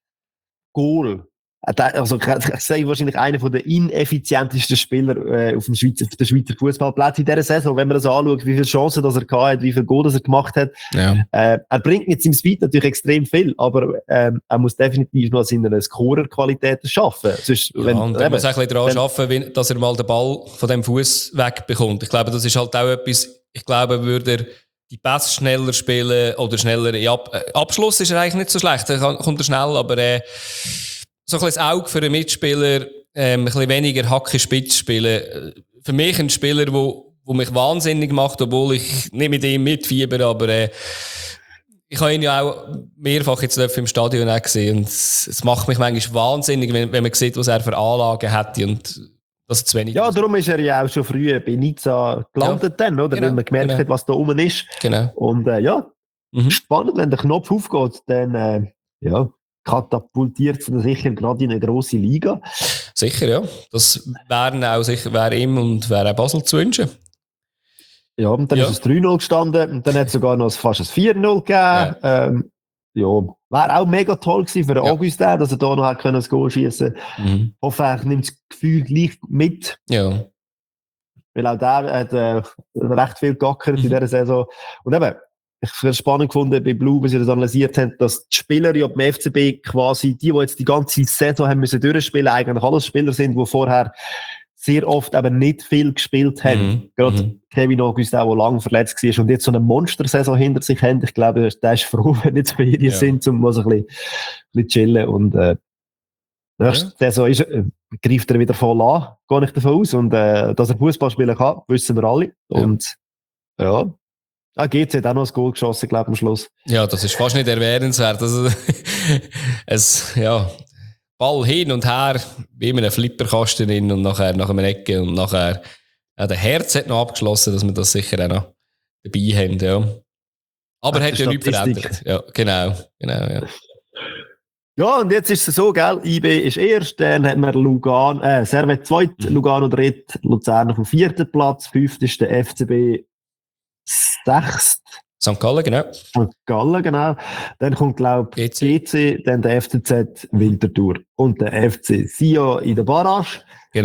B: Goal. Also, ich sehe wahrscheinlich einer der ineffizientesten Spieler äh, auf dem Schweizer, auf der Schweizer Fußballplatz in dieser Saison, wenn man das anschaut, wie viele Chancen das er gehabt hat, wie viel Goal das er gemacht hat.
A: Ja.
B: Äh, er bringt mit seinem Speed natürlich extrem viel, aber ähm, er muss definitiv noch seine Scorer-Qualitäten schaffen. Sonst,
A: ja,
B: wenn,
A: und er muss auch ein bisschen daran arbeiten, dass er mal den Ball von dem Fuß wegbekommt. Ich glaube, das ist halt auch etwas, ich glaube, würde er die Pässe schneller spielen oder schneller in Ab- Abschluss ist er eigentlich nicht so schlecht, er kommt er schnell, aber äh, so ein bisschen das Auge für einen Mitspieler, ähm, ein bisschen weniger Hacke-Spitz spielen. Für mich ein Spieler, der wo, wo mich wahnsinnig macht, obwohl ich nicht mit ihm mitfieber, aber äh, ich habe ihn ja auch mehrfach jetzt im Stadion auch gesehen und es, es macht mich manchmal wahnsinnig, wenn, wenn man sieht, was er für Anlagen hat und dass er zu wenig.
B: Ja, darum ist er ja auch schon früh bei Nizza gelandet, ja. dann, oder?
A: Genau,
B: weil man gemerkt
A: genau.
B: hat, was da oben ist.
A: Genau.
B: Und äh, ja, mhm. spannend, wenn der Knopf aufgeht, dann äh, ja. katapultiert sie sicher gerade in eine grosse Liga.
A: Sicher, ja. Das wäre auch sicher, wäre ihm und wäre auch Basel zu wünschen.
B: Ja, und dann ja. ist es drei null gestanden und dann hat es sogar noch fast ein vier null gegeben. Ja, ähm, ja. Wäre auch mega toll gewesen für den ja. Augustin, dass er da noch hat können das Goal schießen konnte. Mhm. Ich hoffe, er nimmt das Gefühl gleich mit.
A: Ja.
B: Weil auch der hat äh, recht viel geackert mhm. in dieser Saison. Und eben, ich habe es spannend gefunden bei Blue, wie sie das analysiert haben, dass die Spieler ja beim F C B quasi, die, die jetzt die ganze Saison haben müssen durchspielen, eigentlich alles Spieler sind, die vorher sehr oft aber nicht viel gespielt haben. Mhm. Gerade mhm. Kevin Augustin, der lange verletzt war und jetzt so eine Monstersaison hinter sich hat. Ich glaube, der ist froh, wenn jetzt Ferien ja. sind, um mal so ein bisschen, ein bisschen chillen. Und äh, nächste ja. Saison ist, äh, greift er wieder voll an, gehe ich davon aus. Und äh, dass er Fußball spielen kann, wissen wir alle. Ja. Und ja, Ah, G C hat auch noch ein Goal geschossen, glaube ich, am Schluss.
A: Ja, das ist fast nicht erwähnenswert. Also, es, ja, Ball hin und her, wie in einem Flipperkasten rein und nachher nach einem Ecke und nachher, ja, der Herz hat noch abgeschlossen, dass wir das sicher auch noch dabei haben, ja. Aber hat ja nichts verändert. Ja, genau, genau, ja.
B: Ja, und jetzt ist es so, gell, I B ist erst, dann hat man Lugano, äh, Servet zweit, mhm. Lugano dritt, Luzern auf dem vierten Platz, fünft ist der F C B sechst.
A: Sankt Gallen, genau.
B: Sankt Gallen, genau. Dann kommt, glaube ich, G C, dann der F C Z Winterthur und der F C Sion in der Barrage.
A: Genau.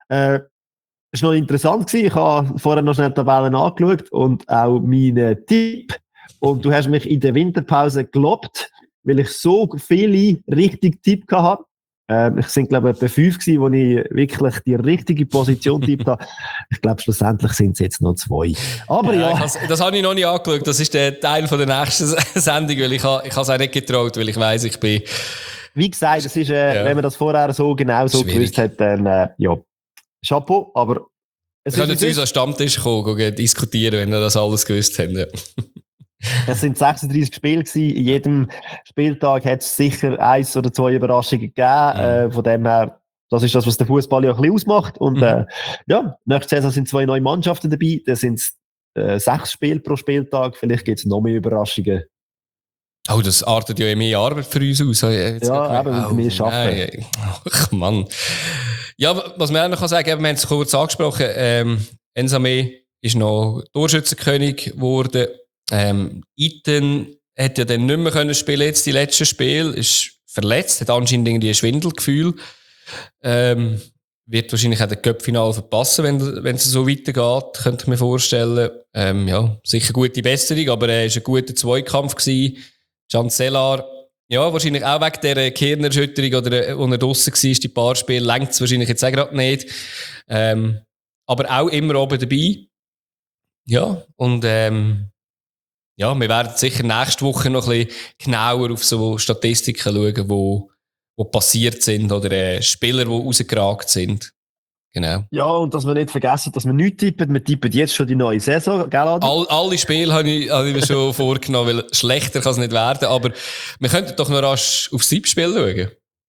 B: Äh, Es war noch interessant gewesen. Ich habe vorher noch schnell die Tabellen angeschaut und auch meinen Tipp. Und du hast mich in der Winterpause gelobt, weil ich so viele richtige Tipps hatte. Ähm, ich sind, glaube ich, etwa fünf gewesen, wo ich wirklich die richtige Position tippt habe. Ich glaube, schlussendlich sind es jetzt noch zwei. Aber ja.
A: ja. Das habe ich noch nicht angeschaut. Das ist der Teil von der nächsten Sendung, weil ich habe, ich habe es auch nicht getraut, weil ich weiss, ich bin...
B: Wie gesagt, das ist, äh, ja. wenn man das vorher so genau so schwierig gewusst hat, dann, äh, ja, Chapeau, aber...
A: Wir können zu uns an den Stammtisch kommen, gehen, diskutieren, wenn wir das alles gewusst haben. Ja.
B: Es sind sechsunddreissig Spiele gewesen. In jedem Spieltag hat es sicher eins oder zwei Überraschungen gegeben. Mhm. Äh, von dem her, das ist das, was der Fußball ja ein bisschen ausmacht. Und mhm. äh, ja, nächste Saison sind zwei neue Mannschaften dabei. Da sind es äh, sechs Spiele pro Spieltag. Vielleicht gibt es noch mehr Überraschungen.
A: Oh, das artet ja mehr Arbeit für uns aus. Jetzt
B: ja, eben, oh, wir arbeiten.
A: Ach, Mann. Ja, was man auch noch sagen kann, wir haben es kurz angesprochen, ähm, Nsame ist noch Torschützenkönig geworden. Ähm, Iten hat ja dann nicht mehr können spielen jetzt die letzten Spiele, ist verletzt, hat anscheinend irgendwie ein Schwindelgefühl. Ähm, wird wahrscheinlich auch den Cup-Final verpassen, wenn, wenn es so weitergeht, könnte ich mir vorstellen. Ähm, ja, sicher gute Besserung, aber er war ein guter Zweikampf gewesen. Cancellar, ja, wahrscheinlich auch wegen dieser Gehirnerschütterung oder wo er draussen war, die paar Spiele, längt es wahrscheinlich jetzt auch gerade nicht. Ähm, aber auch immer oben dabei. Ja, und ähm, ja, wir werden sicher nächste Woche noch ein bisschen genauer auf so Statistiken schauen, wo, wo passiert sind oder äh, Spieler, die rausgeragt sind. Genau.
B: Ja, und dass wir nicht vergessen, dass wir nichts tippen. Wir tippen jetzt schon die neue Saison, gell, Adi?
A: All, alle Spiele habe ich, habe ich mir schon vorgenommen, weil schlechter kann es nicht werden. Aber wir könnten doch noch rasch aufs Tippspiel schauen.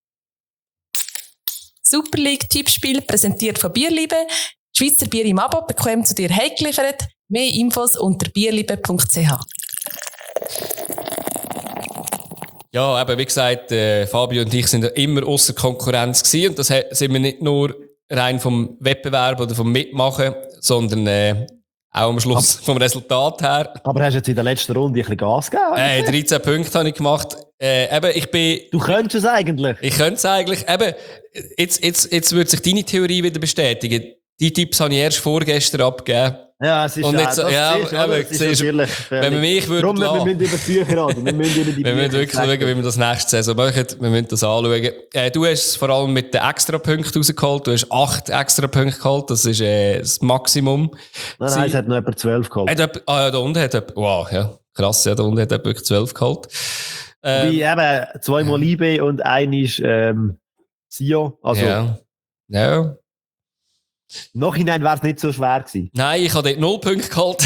C: Super League Tippspiel präsentiert von Bierliebe. Schweizer Bier im Abo bekommen zu dir heimgeliefert. Mehr Infos unter bierliebe punkt c h.
A: Ja, eben, wie gesagt, äh, Fabio und ich sind ja immer ausser Konkurrenz gewesen. Und das sind wir nicht nur rein vom Wettbewerb oder vom Mitmachen, sondern äh, auch am Schluss aber, vom Resultat her.
B: Aber hast du jetzt in der letzten Runde ein bisschen Gas gegeben?
A: Äh, dreizehn Punkte habe ich gemacht. Äh, eben, ich bin...
B: Du könntest es eigentlich.
A: Ich könnte es eigentlich. Eben, jetzt, jetzt, jetzt würde sich deine Theorie wieder bestätigen. Die Tipps habe ich erst vorgestern abgegeben.
B: Ja, es ist
A: und jetzt,
B: das
A: ja,
B: siehst,
A: aber,
B: das ist natürlich
A: wenn man mich würde
B: Darum, wir müssen über die Bücher reden. Wir müssen über die
A: wir müssen wirklich schauen, wie wir das nächste Saison machen. Wir müssen das anschauen. Äh, du hast es vor allem mit den Extrapunkten rausgeholt. Du hast acht Extrapunkte geholt. Das ist äh, das Maximum.
B: Nein, nein, es hat noch etwa zwölf geholt.
A: Hat etwa, ah ja, da unten hat etwa, wow, ja, krass, ja, da unten hat etwa zwölf geholt.
B: Ähm, Wie eben zweimal Liebe und ein ist ähm, Sio. Also,
A: ja. Ja.
B: Nachhinein wäre es nicht so schwer gewesen.
A: Nein, ich habe dort null Punkte geholt.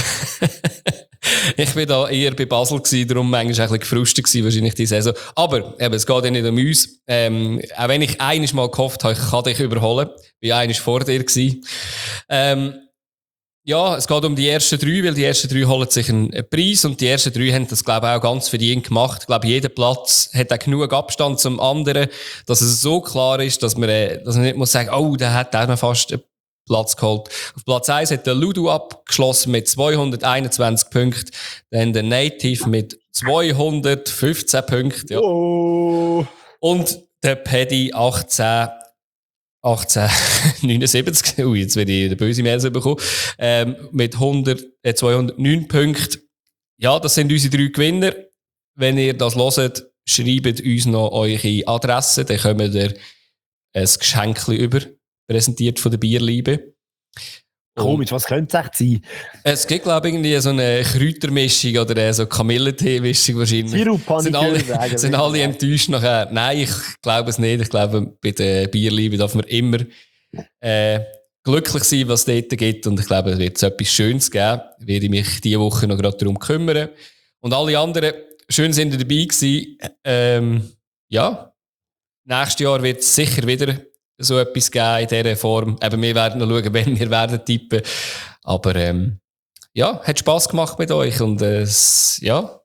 A: Ich war da eher bei Basel gewesen, darum manchmal ein bisschen gefrustet gewesen, wahrscheinlich die Saison. Aber eben, es geht ja nicht um uns. Ähm, auch wenn ich einiges mal gehofft habe, ich kann dich überholen. Ich war einiges vor dir gewesen. Ähm, ja, es geht um die ersten drei, weil die ersten drei holen sich einen Preis und die ersten drei haben das, glaube ich, auch ganz verdient gemacht. Ich glaube, jeder Platz hat auch genug Abstand zum anderen, dass es so klar ist, dass man, äh, dass man nicht muss sagen, oh, der hat auch noch fast Platz geholt. Auf Platz eins hat der Ludo abgeschlossen mit zweihunderteinundzwanzig Punkten. Dann der Native mit zweihundertfünfzehn Punkten. Ja.
B: Oh.
A: Und der Paddy achtzehn, achtzehn neunundsiebzig. Ui, jetzt werde ich den böse Mails bekommen. Ähm, mit hundert, äh, zweihundertneun Punkten. Ja, das sind unsere drei Gewinner. Wenn ihr das hört, schreibt uns noch eure Adresse. Dann kommt ihr ein Geschenk über. Präsentiert von der Bierliebe.
B: Komisch, was könnte es echt sein?
A: Es gibt, glaube ich, irgendwie so eine Kräutermischung oder so Kamillentee-Mischung wahrscheinlich.
B: Sirup,
A: sind alle, sagen, sind alle enttäuscht nachher. Nein, ich glaube es nicht. Ich glaube, bei der Bierliebe darf man immer äh, glücklich sein, was es dort gibt. Und ich glaube, es wird so etwas Schönes geben. Ich werde mich diese Woche noch gerade darum kümmern. Und alle anderen, schön sind ihr dabei gewesen. Ähm, ja, nächstes Jahr wird es sicher wieder so etwas geben in dieser Form. Eben, wir werden noch schauen, wenn wir werden tippen. Aber ähm, ja, hat Spass gemacht mit euch und äh, ja.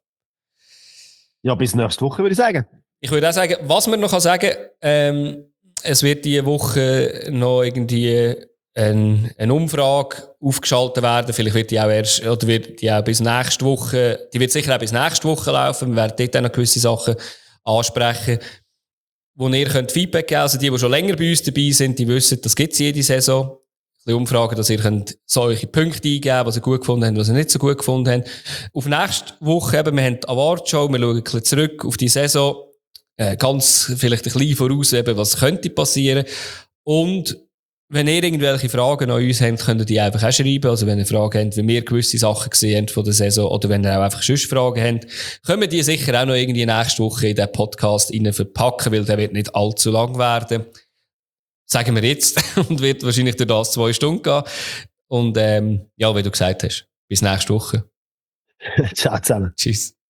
B: Ja, bis nächste Woche würde ich sagen.
A: Ich würde auch sagen, was man noch sagen kann, ähm, es wird diese Woche noch irgendwie eine, eine Umfrage aufgeschaltet werden. Vielleicht wird die auch erst, oder wird die auch bis nächste Woche, die wird sicher auch bis nächste Woche laufen. Wir werden dort auch noch gewisse Sachen ansprechen. wo ihr könnt Feedback geben könnt. Also die, die schon länger bei uns dabei sind, die wissen, das gibt es jede Saison. Ein bisschen Umfragen, dass ihr könnt solche Punkte eingeben, was ihr gut gefunden habt, was ihr nicht so gut gefunden habt. Auf nächste Woche eben, wir haben die Awardshow, wir schauen ein bisschen zurück auf die Saison, äh, ganz vielleicht ein bisschen voraus, eben, was könnte passieren. Und wenn ihr irgendwelche Fragen an uns habt, könnt ihr die einfach auch schreiben. Also wenn ihr Fragen habt, wie wir gewisse Sachen gesehen haben von der Saison, oder wenn ihr auch einfach sonst Fragen habt, können wir die sicher auch noch irgendwie nächste Woche in den Podcast rein verpacken, weil der wird nicht allzu lang werden. Sagen wir jetzt. Und wird wahrscheinlich durch das zwei Stunden gehen. Und ähm, ja, wie du gesagt hast, bis nächste Woche.
B: Ciao zusammen.
A: Tschüss.